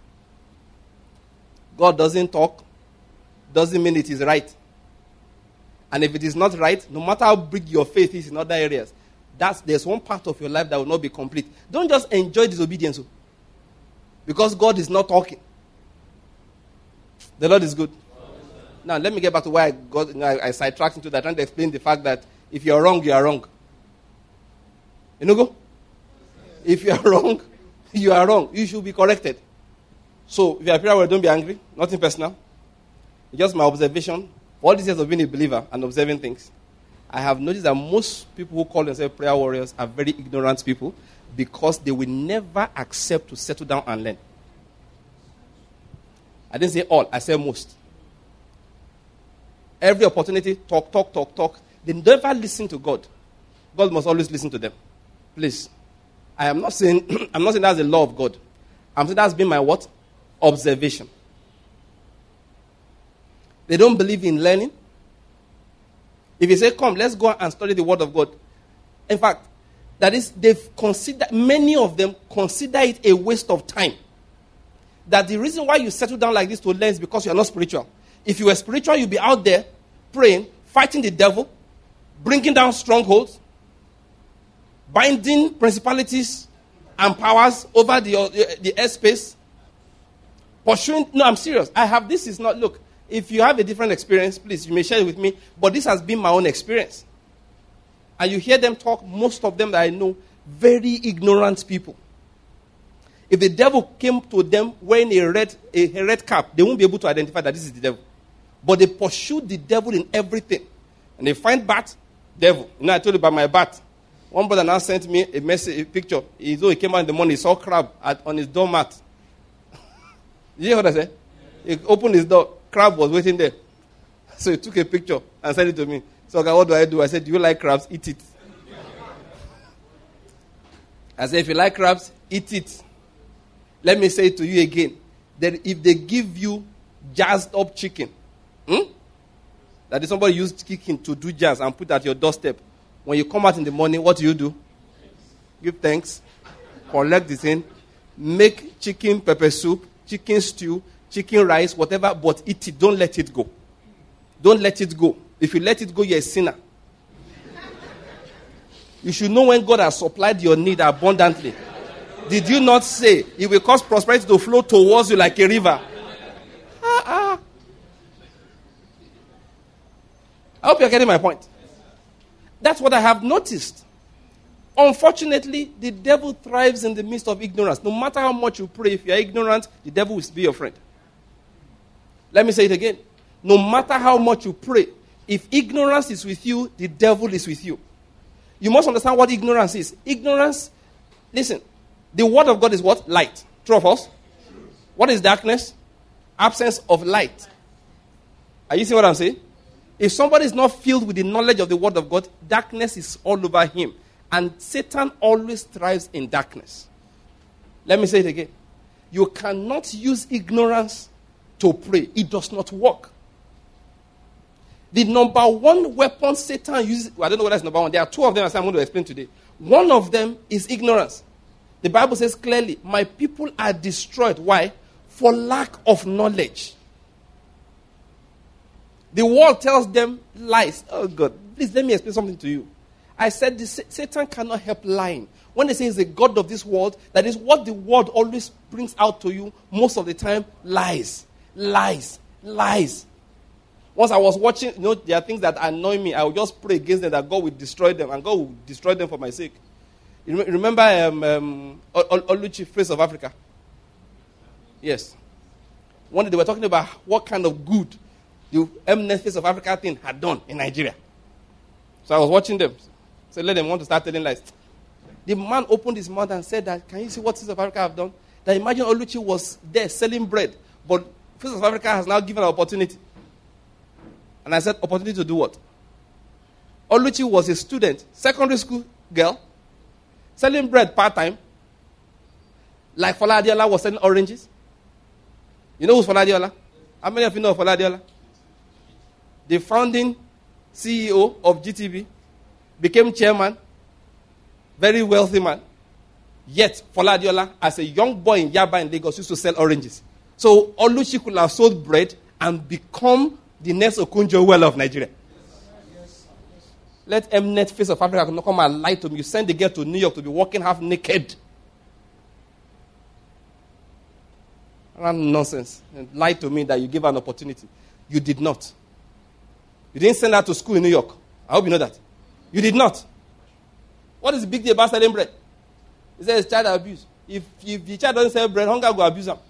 God doesn't talk, doesn't mean it is right. And if it is not right, no matter how big your faith is in other areas, that's, there's one part of your life that will not be complete. Don't just enjoy disobedience. Because God is not talking. The Lord is good. Now, let me get back to why I got I, I sidetracked into that, trying to explain the fact that if you are wrong, you are wrong. You know, go? If you are wrong, you are wrong. You should be corrected. So, if you are prayer warrior, don't be angry. Nothing personal. It's just my observation. For all these years of being a believer and observing things, I have noticed that most people who call themselves prayer warriors are very ignorant people because they will never accept to settle down and learn. I didn't say all, I said most. Every opportunity, talk, talk, talk, talk. They never listen to God. God must always listen to them. Please. I am not saying, I'm not saying that's the law of God. I'm saying that's been my what? Observation. They don't believe in learning. If you say, come, let's go and study the word of God. In fact, that is, they've considered, many of them consider it a waste of time. That the reason why you settle down like this to learn is because you are not spiritual. If you were spiritual, you'd be out there praying, fighting the devil, bringing down strongholds, binding principalities and powers over the, uh, the airspace, pursuing. No, I'm serious. I have, this is not, look, if you have a different experience, please, you may share it with me, but this has been my own experience. And you hear them talk, most of them that I know, very ignorant people. If the devil came to them wearing a red, a red cap, they won't be able to identify that this is the devil. But they pursue the devil in everything. And they find bat, devil. You know, I told you about my bat. One brother now sent me a message, a picture. He, though he came out in the morning, he saw crab at, on his doormat. You hear what I said? He opened his door, crab was waiting there. So he took a picture and sent it to me. So, okay, what do I do? I said, do you like crabs? Eat it. I said, if you like crabs, eat it. Let me say it to you again. That if they give you jazzed up chicken, hmm? that is somebody used chicken to do jazz and put at your doorstep. When you come out in the morning, what do you do? Give thanks. Collect the thing. Make chicken pepper soup, chicken stew, chicken rice, whatever, but eat it. Don't let it go. Don't let it go. If you let it go, you're a sinner. You should know when God has supplied your need abundantly. Did you not say it will cause prosperity to flow towards you like a river? Ah, ah. I hope you're getting my point. That's what I have noticed. Unfortunately, the devil thrives in the midst of ignorance. No matter how much you pray, if you're ignorant, the devil will be your friend. Let me say it again. No matter how much you pray, if ignorance is with you, the devil is with you. You must understand what ignorance is. Ignorance, listen, the word of God is what? Light. True or false? True. What is darkness? Absence of light. Are you seeing what I'm saying? If somebody is not filled with the knowledge of the word of God, darkness is all over him. And Satan always thrives in darkness. Let me say it again. You cannot use ignorance to pray. It does not work. The number one weapon Satan uses, well, I don't know whether it's number one. There are two of them as I'm going to explain today. One of them is ignorance. The Bible says clearly, my people are destroyed. Why? For lack of knowledge. The world tells them lies. Oh God, please let me explain something to you. I said this, Satan cannot help lying. When they say he's the God of this world, that is what the world always brings out to you most of the time. Lies. Lies. Lies. Once I was watching, you know, there are things that annoy me. I will just pray against them that God will destroy them, and God will destroy them for my sake. You remember um, um, Oluchi, Face of Africa? Yes. One day they were talking about what kind of good the eminent Face of Africa thing had done in Nigeria. So I was watching them. So let them want to start telling lies. The man opened his mouth and said that, can you see what Face of Africa have done? That imagine Oluchi was there selling bread, but Face of Africa has now given an opportunity. And I said, opportunity to do what? Oluchi was a student, secondary school girl, selling bread part-time, like Fola Adiola was selling oranges. You know who's Fola Adiola? How many of you know Fola Adiola? The founding C E O of G T V, became chairman, very wealthy man. Yet, Fola Adiola, as a young boy in Yaba in Lagos, used to sell oranges. So, Oluchi could have sold bread and become the next Okonjo-Iweala of Nigeria. Let Mnet, Face of Africa, not come and lie to me. You send the girl to New York to be walking half naked. Nonsense. And lie to me that you give her an opportunity. You did not. You didn't send her to school in New York. I hope you know that. You did not. What is the big deal about selling bread? He says it's child abuse. If, if the child doesn't sell bread, hunger will abuse him.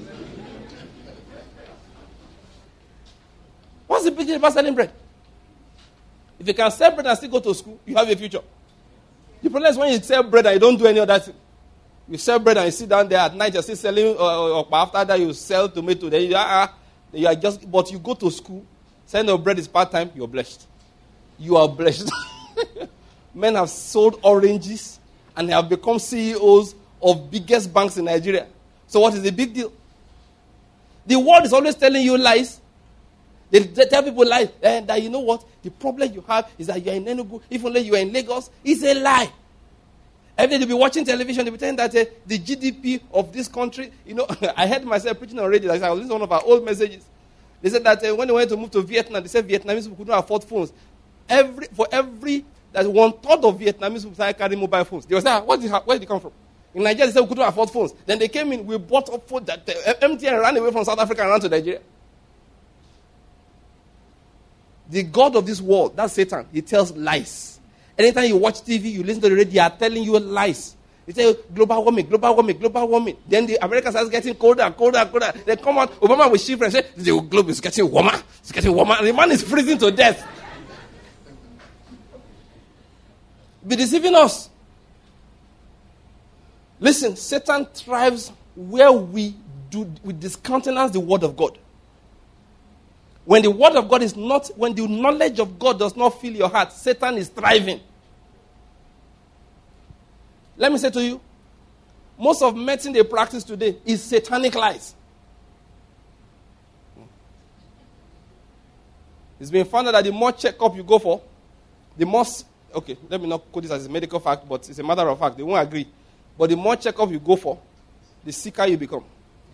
What's the big deal about selling bread? If you can sell bread and still go to school, you have a future. The problem is when you sell bread and you don't do any other thing. You sell bread and you sit down there at night, you're still selling, uh, or after that you sell tomato. Then you are, you are just, but you go to school, selling your bread is part-time, you're blessed. You are blessed. Men have sold oranges and they have become C E Os of biggest banks in Nigeria. So what is the big deal? The world is always telling you lies. They tell people lies. And that you know what? The problem you have is that you are in Enugu, even though you are in Lagos, it's a lie. Every day they'll be watching television, they'll be telling that uh, the G D P of this country, you know, I heard myself preaching on radio. I was listening to one of our old messages. They said that uh, when they wanted to move to Vietnam, they said Vietnamese people couldn't afford phones. Every For every, that one third of Vietnamese people started carrying mobile phones. They were saying, where did, where did it come from? In Nigeria, they said we couldn't afford phones. Then they came in, we bought up phones that uh, M T N ran away from South Africa and ran to Nigeria. The God of this world, that's Satan, he tells lies. Anytime you watch T V, you listen to the radio, they are telling you lies. They say global warming, global warming, global warming. Then the Americans starts getting colder and colder and colder. They come out, Obama will shift and say, the globe is getting warmer. It's getting warmer. And the man is freezing to death. Be deceiving us. Listen, Satan thrives where we do we discountenance the word of God. When the word of God is not, when the knowledge of God does not fill your heart, Satan is thriving. Let me say to you, most of medicine they practice today is satanic lies. It's been found out that the more checkup you go for, the more, okay, let me not quote this as a medical fact, but it's a matter of fact. They won't agree. But the more checkup you go for, the sicker you become.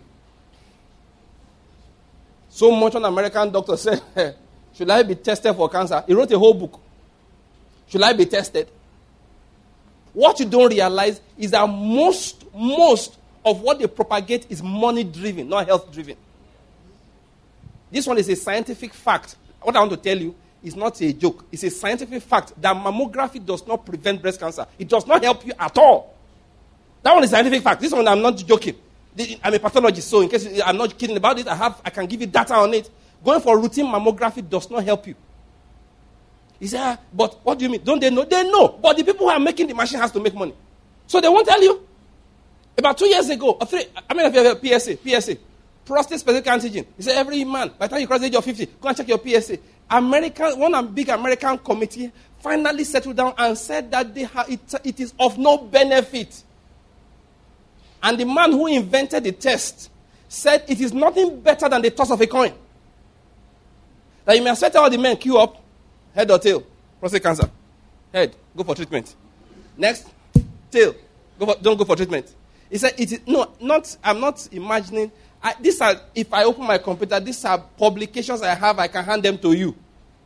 So much an American doctor said, hey, should I be tested for cancer? He wrote a whole book. Should I be tested? What you don't realize is that most, most of what they propagate is money-driven, not health-driven. This one is a scientific fact. What I want to tell you is not a joke. It's a scientific fact that mammography does not prevent breast cancer. It does not help you at all. That one is a scientific fact. This one I'm not joking. I'm a pathologist, so in case I'm not kidding about it, I have I can give you data on it. Going for routine mammography does not help you. He said, ah, but what do you mean? Don't they know? They know. But the people who are making the machine has to make money. So they won't tell you. About two years ago, or three, I mean, if you have a P S A, P S A, prostate specific antigen. He said, every man, by the time you cross the age of fifty, go and check your P S A. American, one big American committee finally settled down and said that they ha- it, it is of no benefit. And the man who invented the test said it is nothing better than the toss of a coin. That you may expect all the men queue up, head or tail, prostate cancer. Head, go for treatment. Next, tail, go for, don't go for treatment. He said, it is, no, not, I'm not imagining. I, these are, if I open my computer, these are publications I have, I can hand them to you.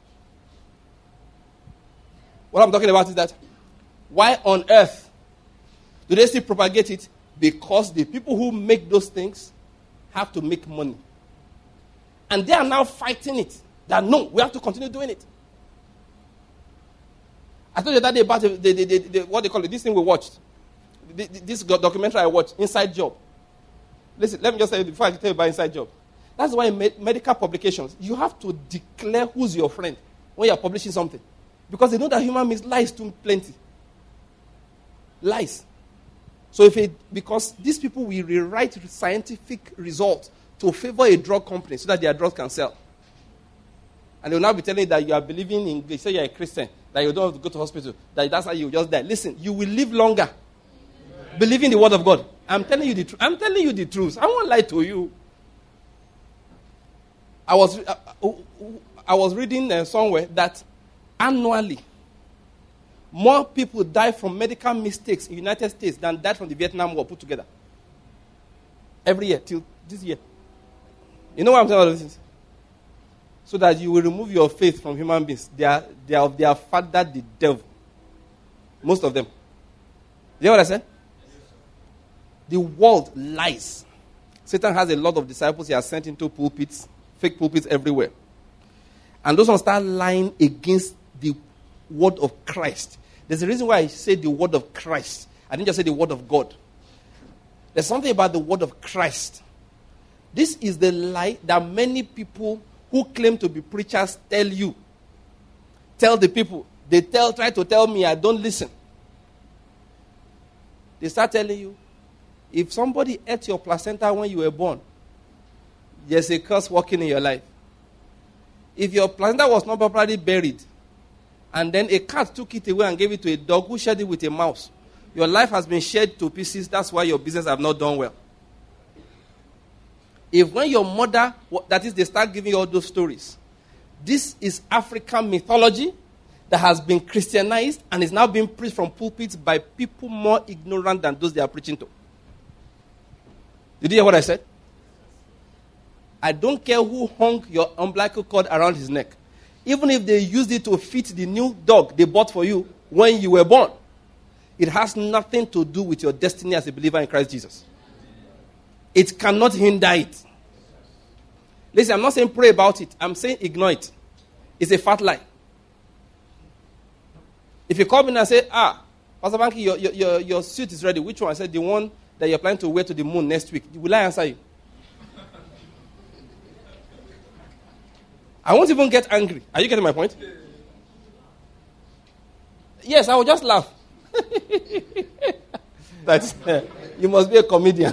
What I'm talking about is that, why on earth do they still propagate it? Because the people who make those things have to make money. And they are now fighting it. That no, we have to continue doing it. I told you that day about the, the, the, the, what they call it, this thing we watched. The, the, this documentary I watched, Inside Job. Listen, let me just say before I tell you about Inside Job. That's why in med- medical publications, you have to declare who's your friend when you're publishing something. Because they know that human beings lies too plenty. Lies. So if it, because these people will rewrite scientific results to favor a drug company so that their drugs can sell. And they will now be telling you that you are believing in, they say you're a Christian, that you don't have to go to hospital, that that's how you just die. Listen, you will live longer. Believe in the word of God. I'm telling you the truth. I'm telling you the truth. I won't lie to you. I was uh, uh, I was reading uh, somewhere that annually more people die from medical mistakes in the United States than died from the Vietnam War put together. Every year till this year. You know why I'm saying all this? So that you will remove your faith from human beings. They are, they are of their father, the devil. Most of them. You know what I said? The world lies. Satan has a lot of disciples he has sent into pulpits, fake pulpits everywhere. And those ones start lying against the word of Christ. There's a reason why I say the word of Christ. I didn't just say the word of God. There's something about the word of Christ. This is the lie that many people who claim to be preachers tell you. Tell the people. They tell, try to tell me, I don't listen. They start telling you, if somebody ate your placenta when you were born, there's a curse working in your life. If your placenta was not properly buried, and then a cat took it away and gave it to a dog who shared it with a mouse, your life has been shared to pieces. That's why your business have not done well. If when your mother, that is, they start giving you all those stories, this is African mythology that has been Christianized and is now being preached from pulpits by people more ignorant than those they are preaching to. Did you hear what I said? I don't care who hung your umbilical cord around his neck. Even if they used it to fit the new dog they bought for you when you were born, it has nothing to do with your destiny as a believer in Christ Jesus. It cannot hinder it. Listen, I'm not saying pray about it. I'm saying ignore it. It's a fat lie. If you come in and say, ah, Pastor Banky, your, your, your, your suit is ready. Which one? I said, the one that you're planning to wear to the moon next week. Will I answer you? I won't even get angry. Are you getting my point? Yes, I will just laugh. That's, uh, you must be a comedian.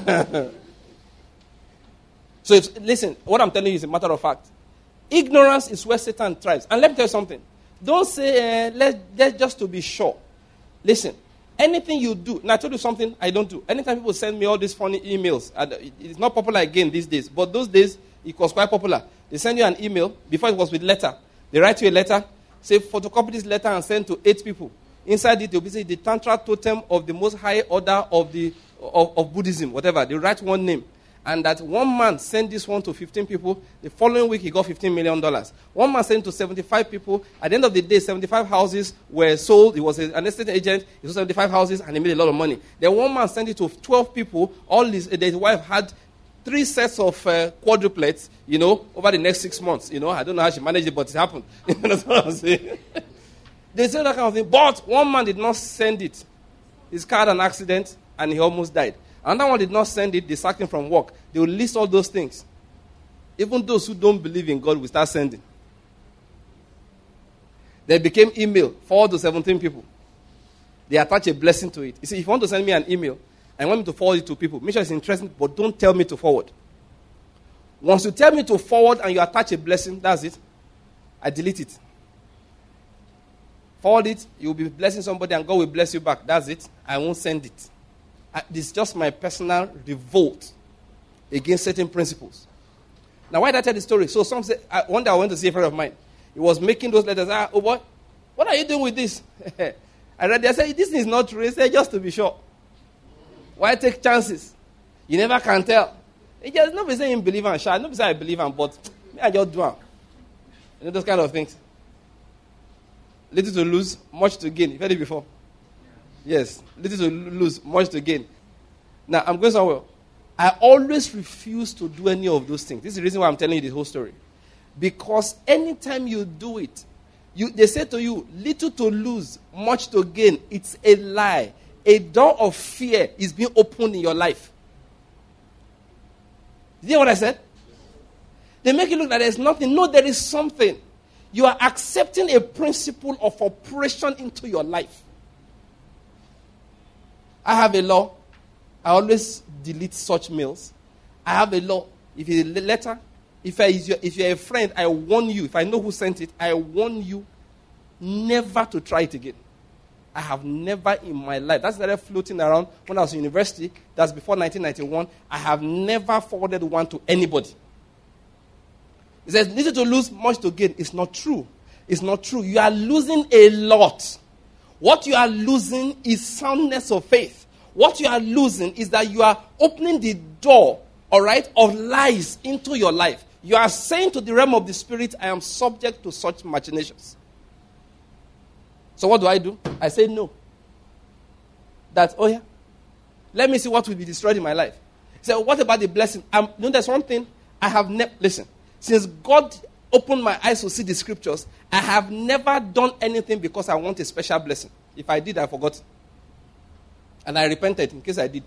So, if, listen, what I'm telling you is a matter of fact. Ignorance is where Satan thrives. And let me tell you something. Don't say, uh, let's, let's just to be sure. Listen, anything you do, and I told you something I don't do. Anytime people send me all these funny emails, it's not popular again these days, but those days, it was quite popular. They send you an email, before it was with letter. They write you a letter, say, photocopy this letter and send to eight people. Inside it, they'll be saying the Tantra totem of the most high order of, the, of, of Buddhism, whatever. They write one name. And that one man sent this one to fifteen people. The following week, he got fifteen million dollars. One man sent to seventy-five people. At the end of the day, seventy-five houses were sold. He was an estate agent. He sold seventy-five houses, and he made a lot of money. Then one man sent it to twelve people. All his, his wife had three sets of uh, quadruplets, you know, over the next six months. You know, I don't know how she managed it, but it happened. That's what I'm saying. They say that kind of thing. But one man did not send it. His car had an accident, and he almost died. Another one did not send it. They sacked him from work. They will list all those things. Even those who don't believe in God will start sending. They became email, forward to seventeen people. They attach a blessing to it. You see, if you want to send me an email, and want me to forward it to people, make sure it's interesting, but don't tell me to forward. Once you tell me to forward and you attach a blessing, that's it. I delete it. Forward it, you'll be blessing somebody and God will bless you back. That's it. I won't send it. I, this is just my personal revolt against certain principles. Now, why did I tell the story? So some say, I, one day I went to see a friend of mine. He was making those letters. Ah, oh, what? What are you doing with this? I read it. I said, this is not true. He said, just to be sure. Why take chances? You never can tell. It just nobody saying believe and shy. Nobody say I believe and but me I just do it. You know those kind of things. Little to lose, much to gain. You've heard it before. Yes, little to lose, much to gain. Now I'm going somewhere. I always refuse to do any of those things. This is the reason why I'm telling you the whole story. Because anytime you do it, you they say to you, little to lose, much to gain. It's a lie. A door of fear is being opened in your life. Did you hear what I said? They make it look like there's nothing. No, there is something. You are accepting a principle of operation into your life. I have a law. I always delete such mails. I have a law. If it's a letter, if, I, if you're a friend, I warn you. If I know who sent it, I warn you never to try it again. I have never in my life. That started floating around when I was in university. That's before nineteen ninety-one. I have never forwarded one to anybody. He says, little to lose, much to gain. It's not true. It's not true. You are losing a lot. What you are losing is soundness of faith. What you are losing is that you are opening the door, all right, of lies into your life. You are saying to the realm of the spirit, I am subject to such machinations. So what do I do? I say no. That, oh yeah, let me see what will be destroyed in my life. So what about the blessing? Um, you know, there's one thing I have never, listen, since God opened my eyes to see the scriptures, I have never done anything because I want a special blessing. If I did, I forgot. And I repented in case I did.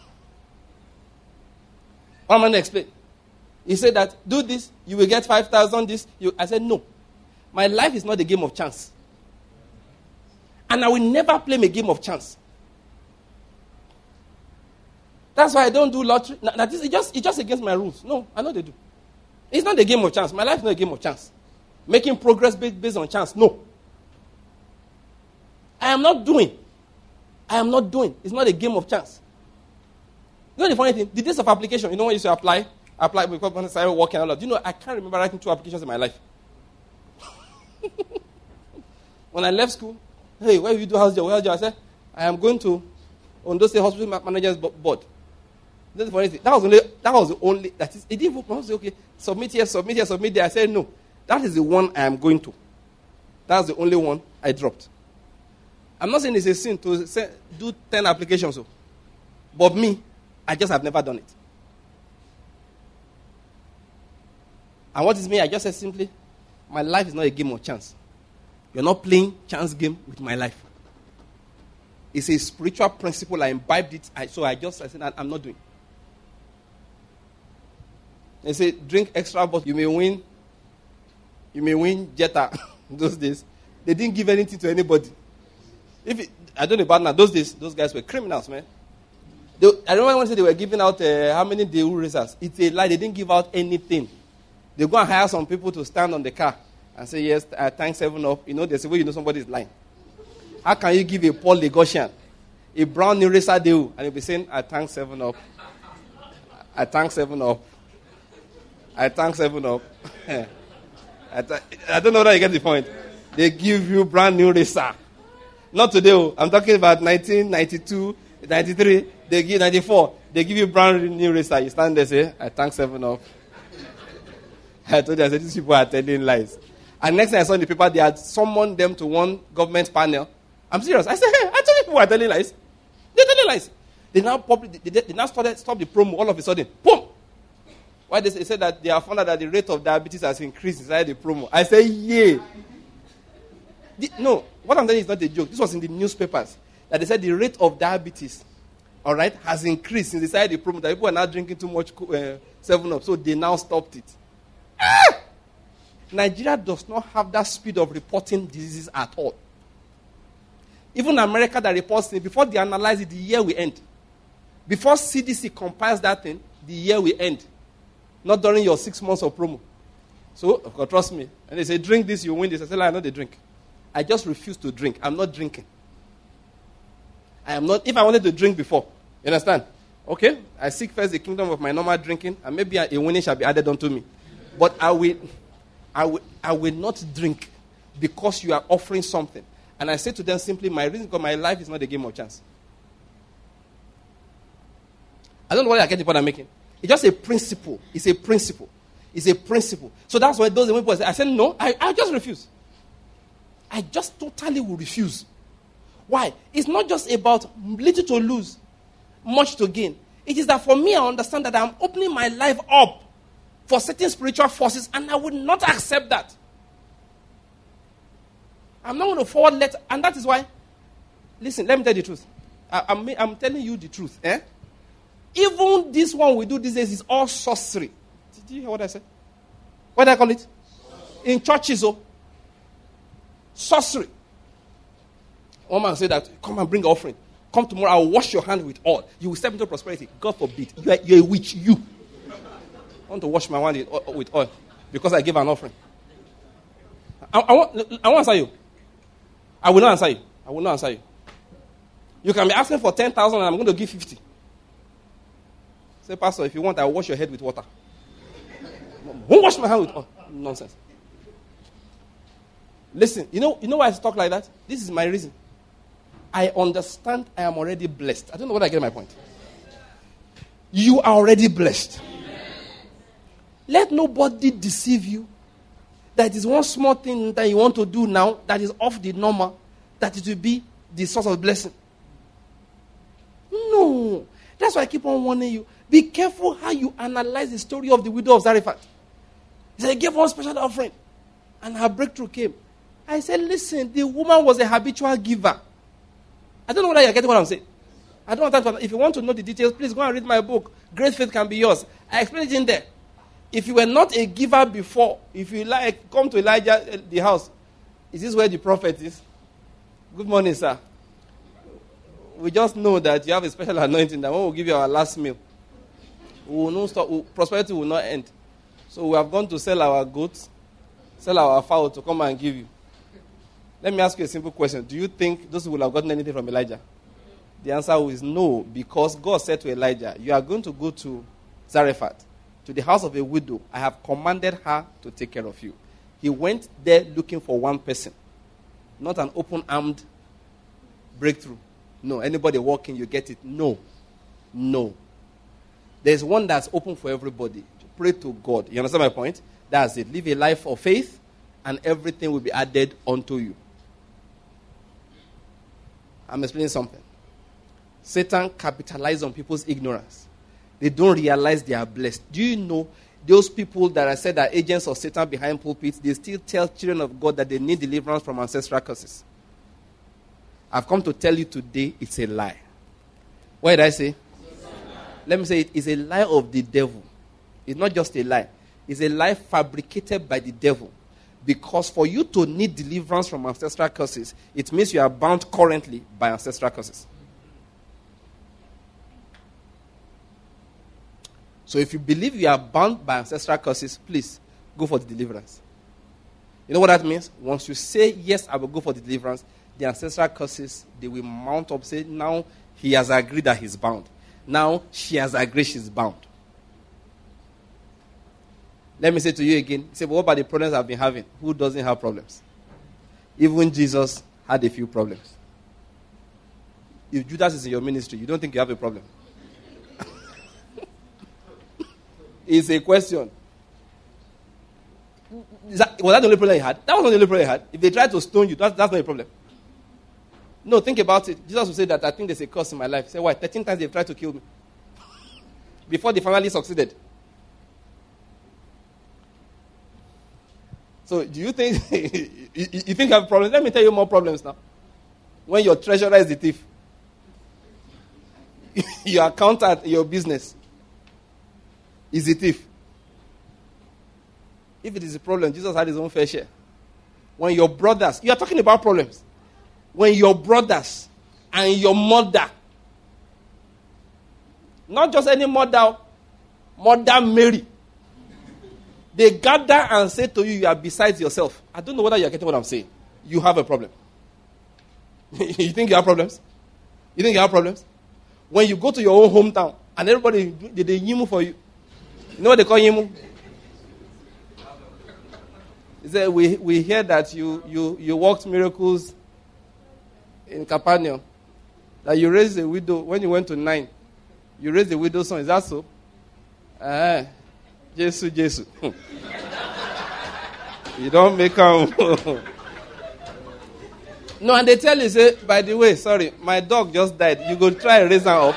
What am I going to explain? He said that, do this, you will get five thousand, this. You, I said, no. My life is not a game of chance. And I will never play a game of chance. That's why I don't do lottery. That is, it's just, it's just against my rules. No, I know they do. It's not a game of chance. My life is not a game of chance. Making progress based, based on chance. No. I am not doing. I am not doing. It's not a game of chance. You know the funny thing? The days of application, you know when you used to apply? Apply because when I started working a lot. Do you know, I can't remember writing two applications in my life. When I left school, hey, where will you do house job? House job? I said, I am going to Ondo State Hospital Managers Board. That's the funny thing. That was only, that was the only, that is, it didn't even say, okay, submit here, submit here, submit there. I said, no. That is the one I am going to. That's the only one I dropped. I'm not saying it's a sin to say, do ten applications. So. But me, I just have never done it. And what is me? I just said simply, my life is not a game of chance. You're not playing chance game with my life. It's a spiritual principle. I imbibed it. I, so I just I said, I'm not doing. They say, drink extra, but you may win. You may win Jetta those days. They didn't give anything to anybody. If it, I don't know about now. Those days, those guys were criminals, man. They, I remember when they were giving out uh, how many Daewoo racers. It's a lie. They didn't give out anything. They go and hire some people to stand on the car and say, yes, uh, thanks seven up. You know, they say, well, you know somebody is lying. How can you give a Paul Lagosian a brown new racer Daewoo and you'll be saying, I thank seven up. I thank seven up. I thank seven up. I, th- I don't know whether you get the point. They give you brand new racer. Not today. I'm talking about nineteen ninety-two, ninety-three. They give ninety-four. They give you brand new racer. You stand there, say, I thank seven up. I told you, I said, these people are telling lies. And next thing I saw in the paper, they had summoned them to one government panel. I'm serious. I said, hey, I told you people are telling lies. They're telling lies. They now public, they, they, they now started stop the promo all of a sudden. Boom! Why they, they said that they have found out that the rate of diabetes has increased inside the promo. I say, yeah. The, no, what I'm telling you is not a joke. This was in the newspapers. That they said the rate of diabetes, all right, has increased since they started the promo. That people are now drinking too much uh, seven up. So they now stopped it. Ah! Nigeria does not have that speed of reporting diseases at all. Even America that reports it, before they analyze it, the year will end. Before C D C compiles that thing, the year will end. Not during your six months of promo. So, of course, trust me. And they say, drink this, you win this. I say, I know they drink. I just refuse to drink. I'm not drinking. I am not, if I wanted to drink before, you understand? Okay, I seek first the kingdom of my normal drinking, and maybe a winning shall be added unto me. But I will, I will, I will not drink because you are offering something. And I say to them simply, my reason because my life is not a game of chance. I don't know why I get the point I'm making. It's just a principle. It's a principle. It's a principle. So that's why those people say, I said, no, I, I just refuse. I just totally will refuse. Why? It's not just about little to lose, much to gain. It is that for me, I understand that I'm opening my life up for certain spiritual forces, and I would not accept that. I'm not going to forward letter, and that is why, listen, let me tell you the truth. I, I'm, I'm telling you the truth. Eh? Even this one we do these days is all sorcery. Did you hear what I said? What do I call it? In churches, oh. Sorcery. One man said that, come and bring offering. Come tomorrow, I'll wash your hand with oil. You will step into prosperity. God forbid. You are, you're a witch. You. I want to wash my hand with oil because I gave an offering. I, I, want, I want to answer you. I will not answer you. I will not answer you. You can be asking for ten thousand and I'm going to give fifty. Say, Pastor, if you want, I'll wash your head with water. Won't wash my hand with oh, nonsense. Listen, you know, you know why I talk like that? This is my reason. I understand I am already blessed. I don't know whether I get my point. You are already blessed. Let nobody deceive you that it is one small thing that you want to do now that is off the normal, that it will be the source of blessing. No. That's why I keep on warning you. Be careful how you analyze the story of the widow of Zarephath. He said, I gave one special offering, and her breakthrough came. I said, listen, the woman was a habitual giver. I don't know whether you're getting what I'm saying. I don't want to. If you want to know the details, please go and read my book, Great Faith Can Be Yours. I explain it in there. If you were not a giver before, if you like, come to Elijah, the house, is this where the prophet is? Good morning, sir. We just know that you have a special anointing that when we give you our last meal, we will not stop, we, prosperity will not end. So we have gone to sell our goats, sell our fowl to come and give you. Let me ask you a simple question. Do you think those will have gotten anything from Elijah? The answer is no, because God said to Elijah, you are going to go to Zarephath, to the house of a widow. I have commanded her to take care of you. He went there looking for one person, not an open-armed breakthrough. No, anybody walking, you get it. No, no. There's one that's open for everybody. Pray to God. You understand my point? That's it. Live a life of faith, and everything will be added unto you. I'm explaining something. Satan capitalizes on people's ignorance. They don't realize they are blessed. Do you know those people that I said are agents of Satan behind pulpits, they still tell children of God that they need deliverance from ancestral curses? I've come to tell you today it's a lie. What did I say? Let me say it is a lie of the devil. It's not just a lie. It's a lie fabricated by the devil. Because for you to need deliverance from ancestral curses, it means you are bound currently by ancestral curses. So if you believe you are bound by ancestral curses, please go for the deliverance. You know what that means? Once you say, yes, I will go for the deliverance, the ancestral curses, they will mount up, say, now he has agreed that he's bound. Now she has agreed she's bound. Let me say to you again, say, but what about the problems I've been having? Who doesn't have problems? Even Jesus had a few problems. If Judas is in your ministry, you don't think you have a problem? It's a question. Is that, was that the only problem he had? That was not the only problem he had. If they tried to stone you, that's, that's not a problem. No, think about it. Jesus will say that I think there's a curse in my life. Say, why? thirteen times they've tried to kill me. Before they finally succeeded. So, do you think you, you think you have problems? Let me tell you more problems now. When your treasurer is the thief, your accountant, your business is the thief. If it is a problem, Jesus had his own fair share. When your brothers, you are talking about problems. When your brothers and your mother, not just any mother, Mother Mary, they gather and say to you, you are besides yourself. I don't know whether you are getting what I'm saying. You have a problem. You think you have problems? You think you have problems? When you go to your own hometown and everybody, they, they yimu for you. You know what they call yimu? He said, we, we hear that you, you, you worked miracles in Capernaum. That you raised a widow, when you went to nine, you raised a widow's son. Is that so? Ah, Jesus, Jesus. You don't make them. No, and they tell you, say, by the way, sorry, my dog just died. You go try and raise her up.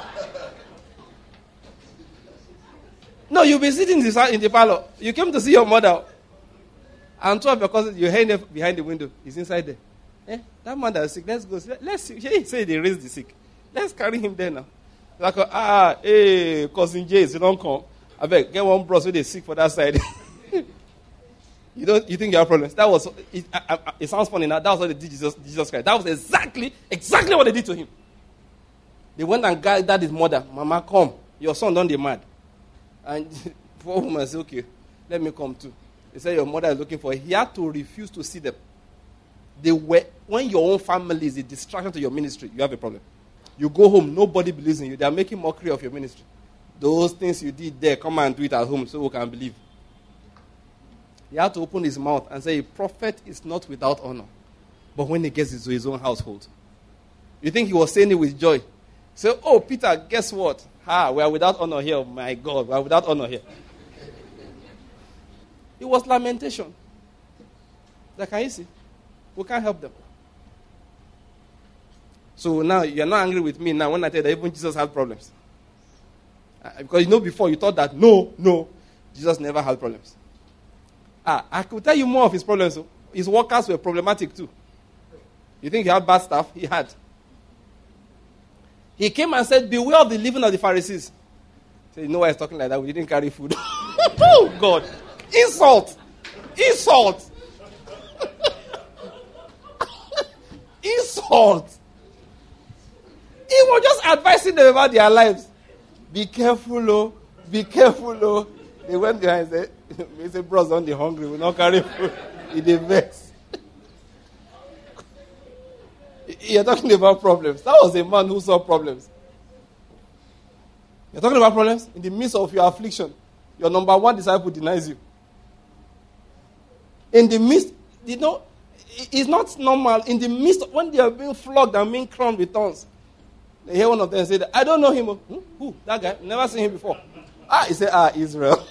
No, you'll be sitting in the, in the parlor. You came to see your mother. And two of your cousins, you're hanging behind the window. He's inside there. Eh, that man that is sick, let's go. Let's see. He say they raise the sick. Let's carry him there now. Like, ah, hey, cousin Jace, you don't come. I beg, get one bros with a sick for that side. You don't, you think you have problems? That was, it, I, I, it sounds funny now. That was what they did Jesus, Jesus Christ. That was exactly, exactly what they did to him. They went and gathered his mother. Mama, come. Your son don't be mad. And poor woman said, okay, let me come too. They said your mother is looking for it. He had to refuse to see them. They were when your own family is a distraction to your ministry, you have a problem. You go home, nobody believes in you. They are making mockery of your ministry. Those things you did there, come and do it at home so we can believe. He had to open his mouth and say, a prophet is not without honor. But when he gets into his own household, you think he was saying it with joy? Say, oh, Peter, guess what? Ha, we are without honor here. Oh, my God, we are without honor here. It was lamentation. Like, can you see? We can't help them. So now, you're not angry with me now when I tell you that even Jesus had problems. Uh, because you know before, you thought that, no, no, Jesus never had problems. Ah, I could tell you more of his problems. So his workers were problematic too. You think he had bad stuff? He had. He came and said, beware of the leaven of the Pharisees. So you know why he's talking like that? We didn't carry food. Oh, God. Insult. Insult. Insult. He was just advising them about their lives. Be careful, oh. Be careful, oh. They went there and said, he said, bros, on the hungry, we'll not carry food. He did vex. You're talking about problems. That was a man who saw problems. You're talking about problems? In the midst of your affliction, your number one disciple denies you. In the midst, you know, it's not normal. In the midst, of, when they are being flogged and being crowned with thorns, they hear one of them say, that, I don't know him. Hmm? Who? That guy? Never seen him before. Ah, he said, ah, Israel.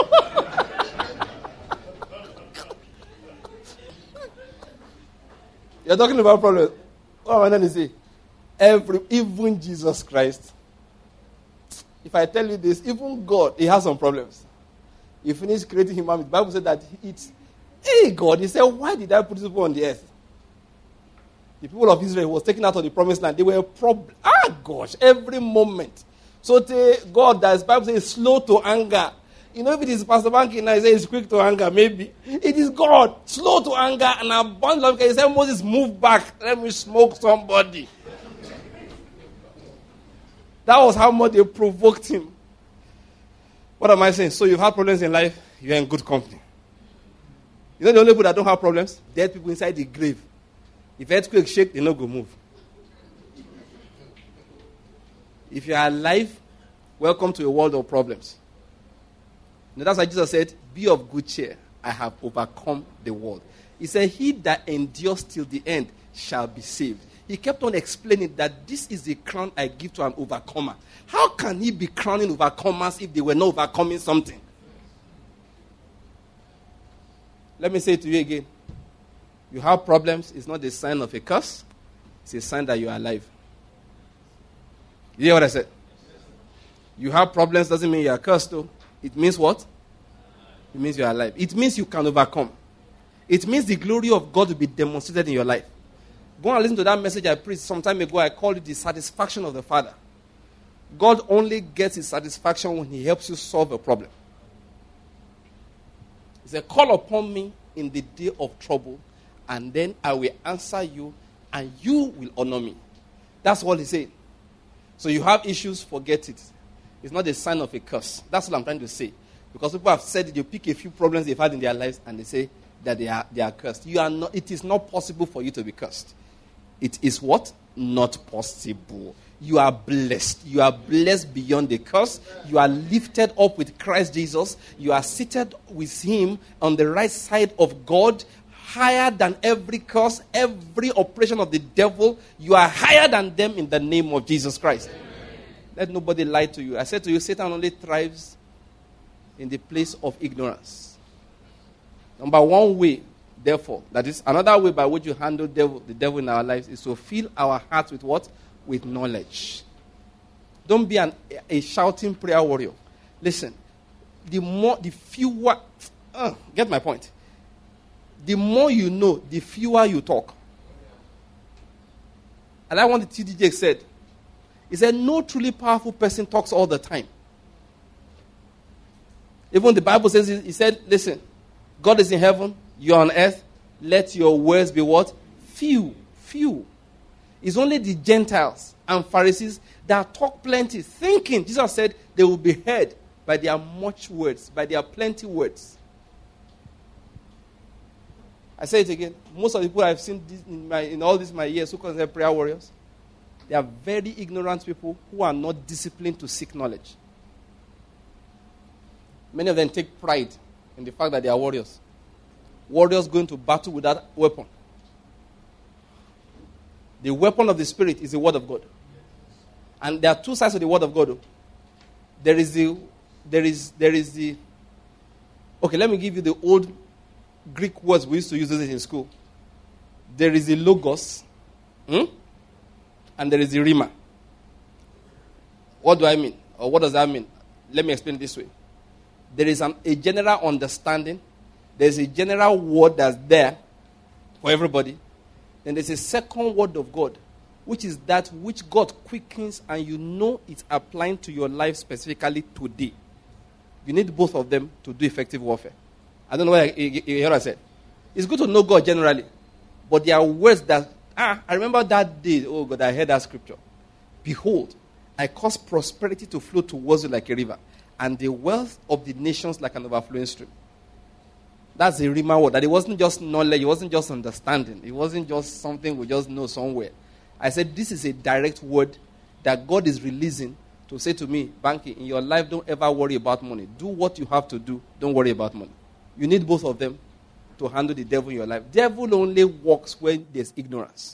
You're talking about problems. What am I going to say? Every, even Jesus Christ. If I tell you this, even God, he has some problems. He finished creating humanity. The Bible said that it's, hey God, he said, why did I put these people on the earth? The people of Israel was taken out of the promised land. They were a problem. Ah, gosh, every moment. So to God, that the Bible says, is slow to anger. You know, if it is Pastor Banky now, he says he's quick to anger, maybe. It is God, slow to anger and abundant love. He said, Moses, move back. Let me smoke somebody. That was how much they provoked him. What am I saying? So you've had problems in life, you're in good company. You know the only people that don't have problems? Dead people inside the grave. If earthquake shake, they no go move. If you are alive, welcome to a world of problems. Now, that's why Jesus said, be of good cheer. I have overcome the world. He said, he that endures till the end shall be saved. He kept on explaining that this is the crown I give to an overcomer. How can he be crowning overcomers if they were not overcoming something? Let me say it to you again. You have problems, it's not a sign of a curse. It's a sign that you are alive. You hear what I said? You have problems doesn't mean you are cursed though. It means what? It means you are alive. It means you can overcome. It means the glory of God will be demonstrated in your life. Go and listen to that message I preached some time ago. I called it the satisfaction of the Father. God only gets his satisfaction when he helps you solve a problem. He said, call upon me in the day of trouble, and then I will answer you, and you will honor me. That's what he said. So you have issues, forget it. It's not a sign of a curse. That's what I'm trying to say. Because people have said you pick a few problems they've had in their lives, and they say that they are, they are cursed. You are not. It is not possible for you to be cursed. It is what? Not possible. You are blessed. You are blessed beyond the curse. You are lifted up with Christ Jesus. You are seated with him on the right side of God, higher than every curse, every operation of the devil. You are higher than them in the name of Jesus Christ. Amen. Let nobody lie to you. I said to you, Satan only thrives in the place of ignorance. Number one way, therefore, that is another way by which you handle devil, the devil in our lives, is to fill our hearts with what? With knowledge. Don't be an, a shouting prayer warrior. Listen, the more, the fewer, uh, get my point. The more you know, the fewer you talk. And I want the T D J said, he said, no truly powerful person talks all the time. Even the Bible says, he said, listen, God is in heaven, you're on earth, let your words be what? Few, few. It's only the Gentiles and Pharisees that talk plenty, thinking, Jesus said, they will be heard by their much words, by their plenty words. I say it again. Most of the people I've seen this in, my, in all these my years who consider prayer warriors, they are very ignorant people who are not disciplined to seek knowledge. Many of them take pride in the fact that they are warriors. Warriors going to battle without weapon. The weapon of the Spirit is the Word of God. And there are two sides of the Word of God. There is the, there is, there is the, okay, let me give you the old Greek words we used to use this in school. There is the Logos, hmm? and there is the Rhema. What do I mean? Or what does that mean? Let me explain it this way. There is an, a general understanding. There is a general word that's there for everybody. Then there's a second word of God, which is that which God quickens and you know it's applying to your life specifically today. You need both of them to do effective warfare. I don't know what you hear I said. It's good to know God generally, but there are words that, ah, I remember that day, oh God, I heard that scripture. Behold, I cause prosperity to flow towards you like a river, and the wealth of the nations like an overflowing stream. That's the Rhema word. That it wasn't just knowledge, it wasn't just understanding. It wasn't just something we just know somewhere. I said this is a direct word that God is releasing to say to me, Banky, in your life, don't ever worry about money. Do what you have to do. Don't worry about money. You need both of them to handle the devil in your life. Devil only works when there's ignorance.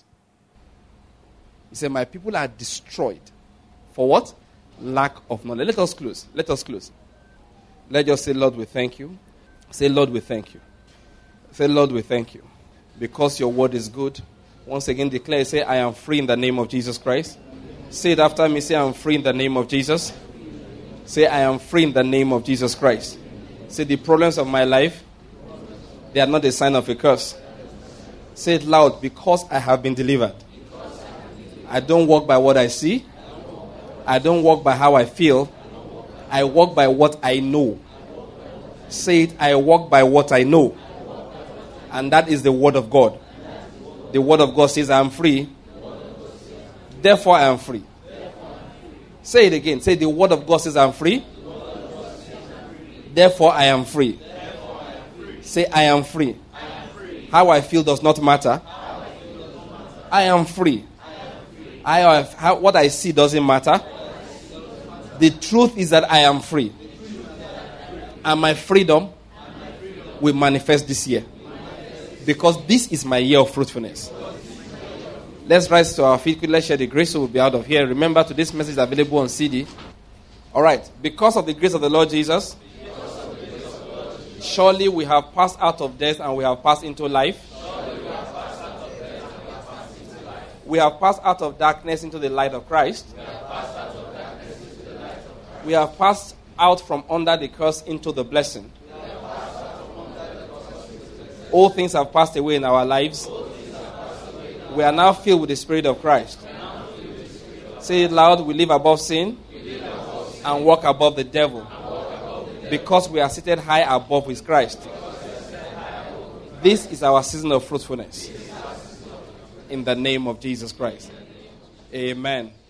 He said, my people are destroyed. For what? Lack of knowledge. Let us close. Let us close. Let's just say, Lord, we thank you. Say, Lord, we thank you. Say, Lord, we thank you. Because your word is good. Once again, declare, say, I am free in the name of Jesus Christ. Say it after me. Say, I am free in the name of Jesus. Say, I am free in the name of Jesus Christ. Say, the problems of my life, they are not a sign of a curse. Say it loud. Because I have been delivered. I don't walk by what I see. I don't walk by how I feel. I walk by what I know. Say it, I walk by what I know. And that is the word of God. The word of God says, I am free. Therefore, I am free. Say it again. Say, the word of God says, I am free. Therefore, I am free. Say, I am free. How I feel does not matter. I am free. I have, how, what I see doesn't matter. The truth is that I am free. And my freedom will manifest this year. Because this is my year of fruitfulness. Let's rise to our feet. Let's share the grace so we'll be out of here. Remember, today's message is available on C D. All right. Because of the grace of the Lord Jesus, surely we have passed out of death and we have passed into life. We have passed out of darkness into the light of Christ. We have passed out from under the curse into the blessing. All things have passed away in our lives. We are now filled with the Spirit of Christ. Say it loud. We live above sin and walk above the devil. Because we are seated high above with Christ. This is our season of fruitfulness. In the name of Jesus Christ. Amen.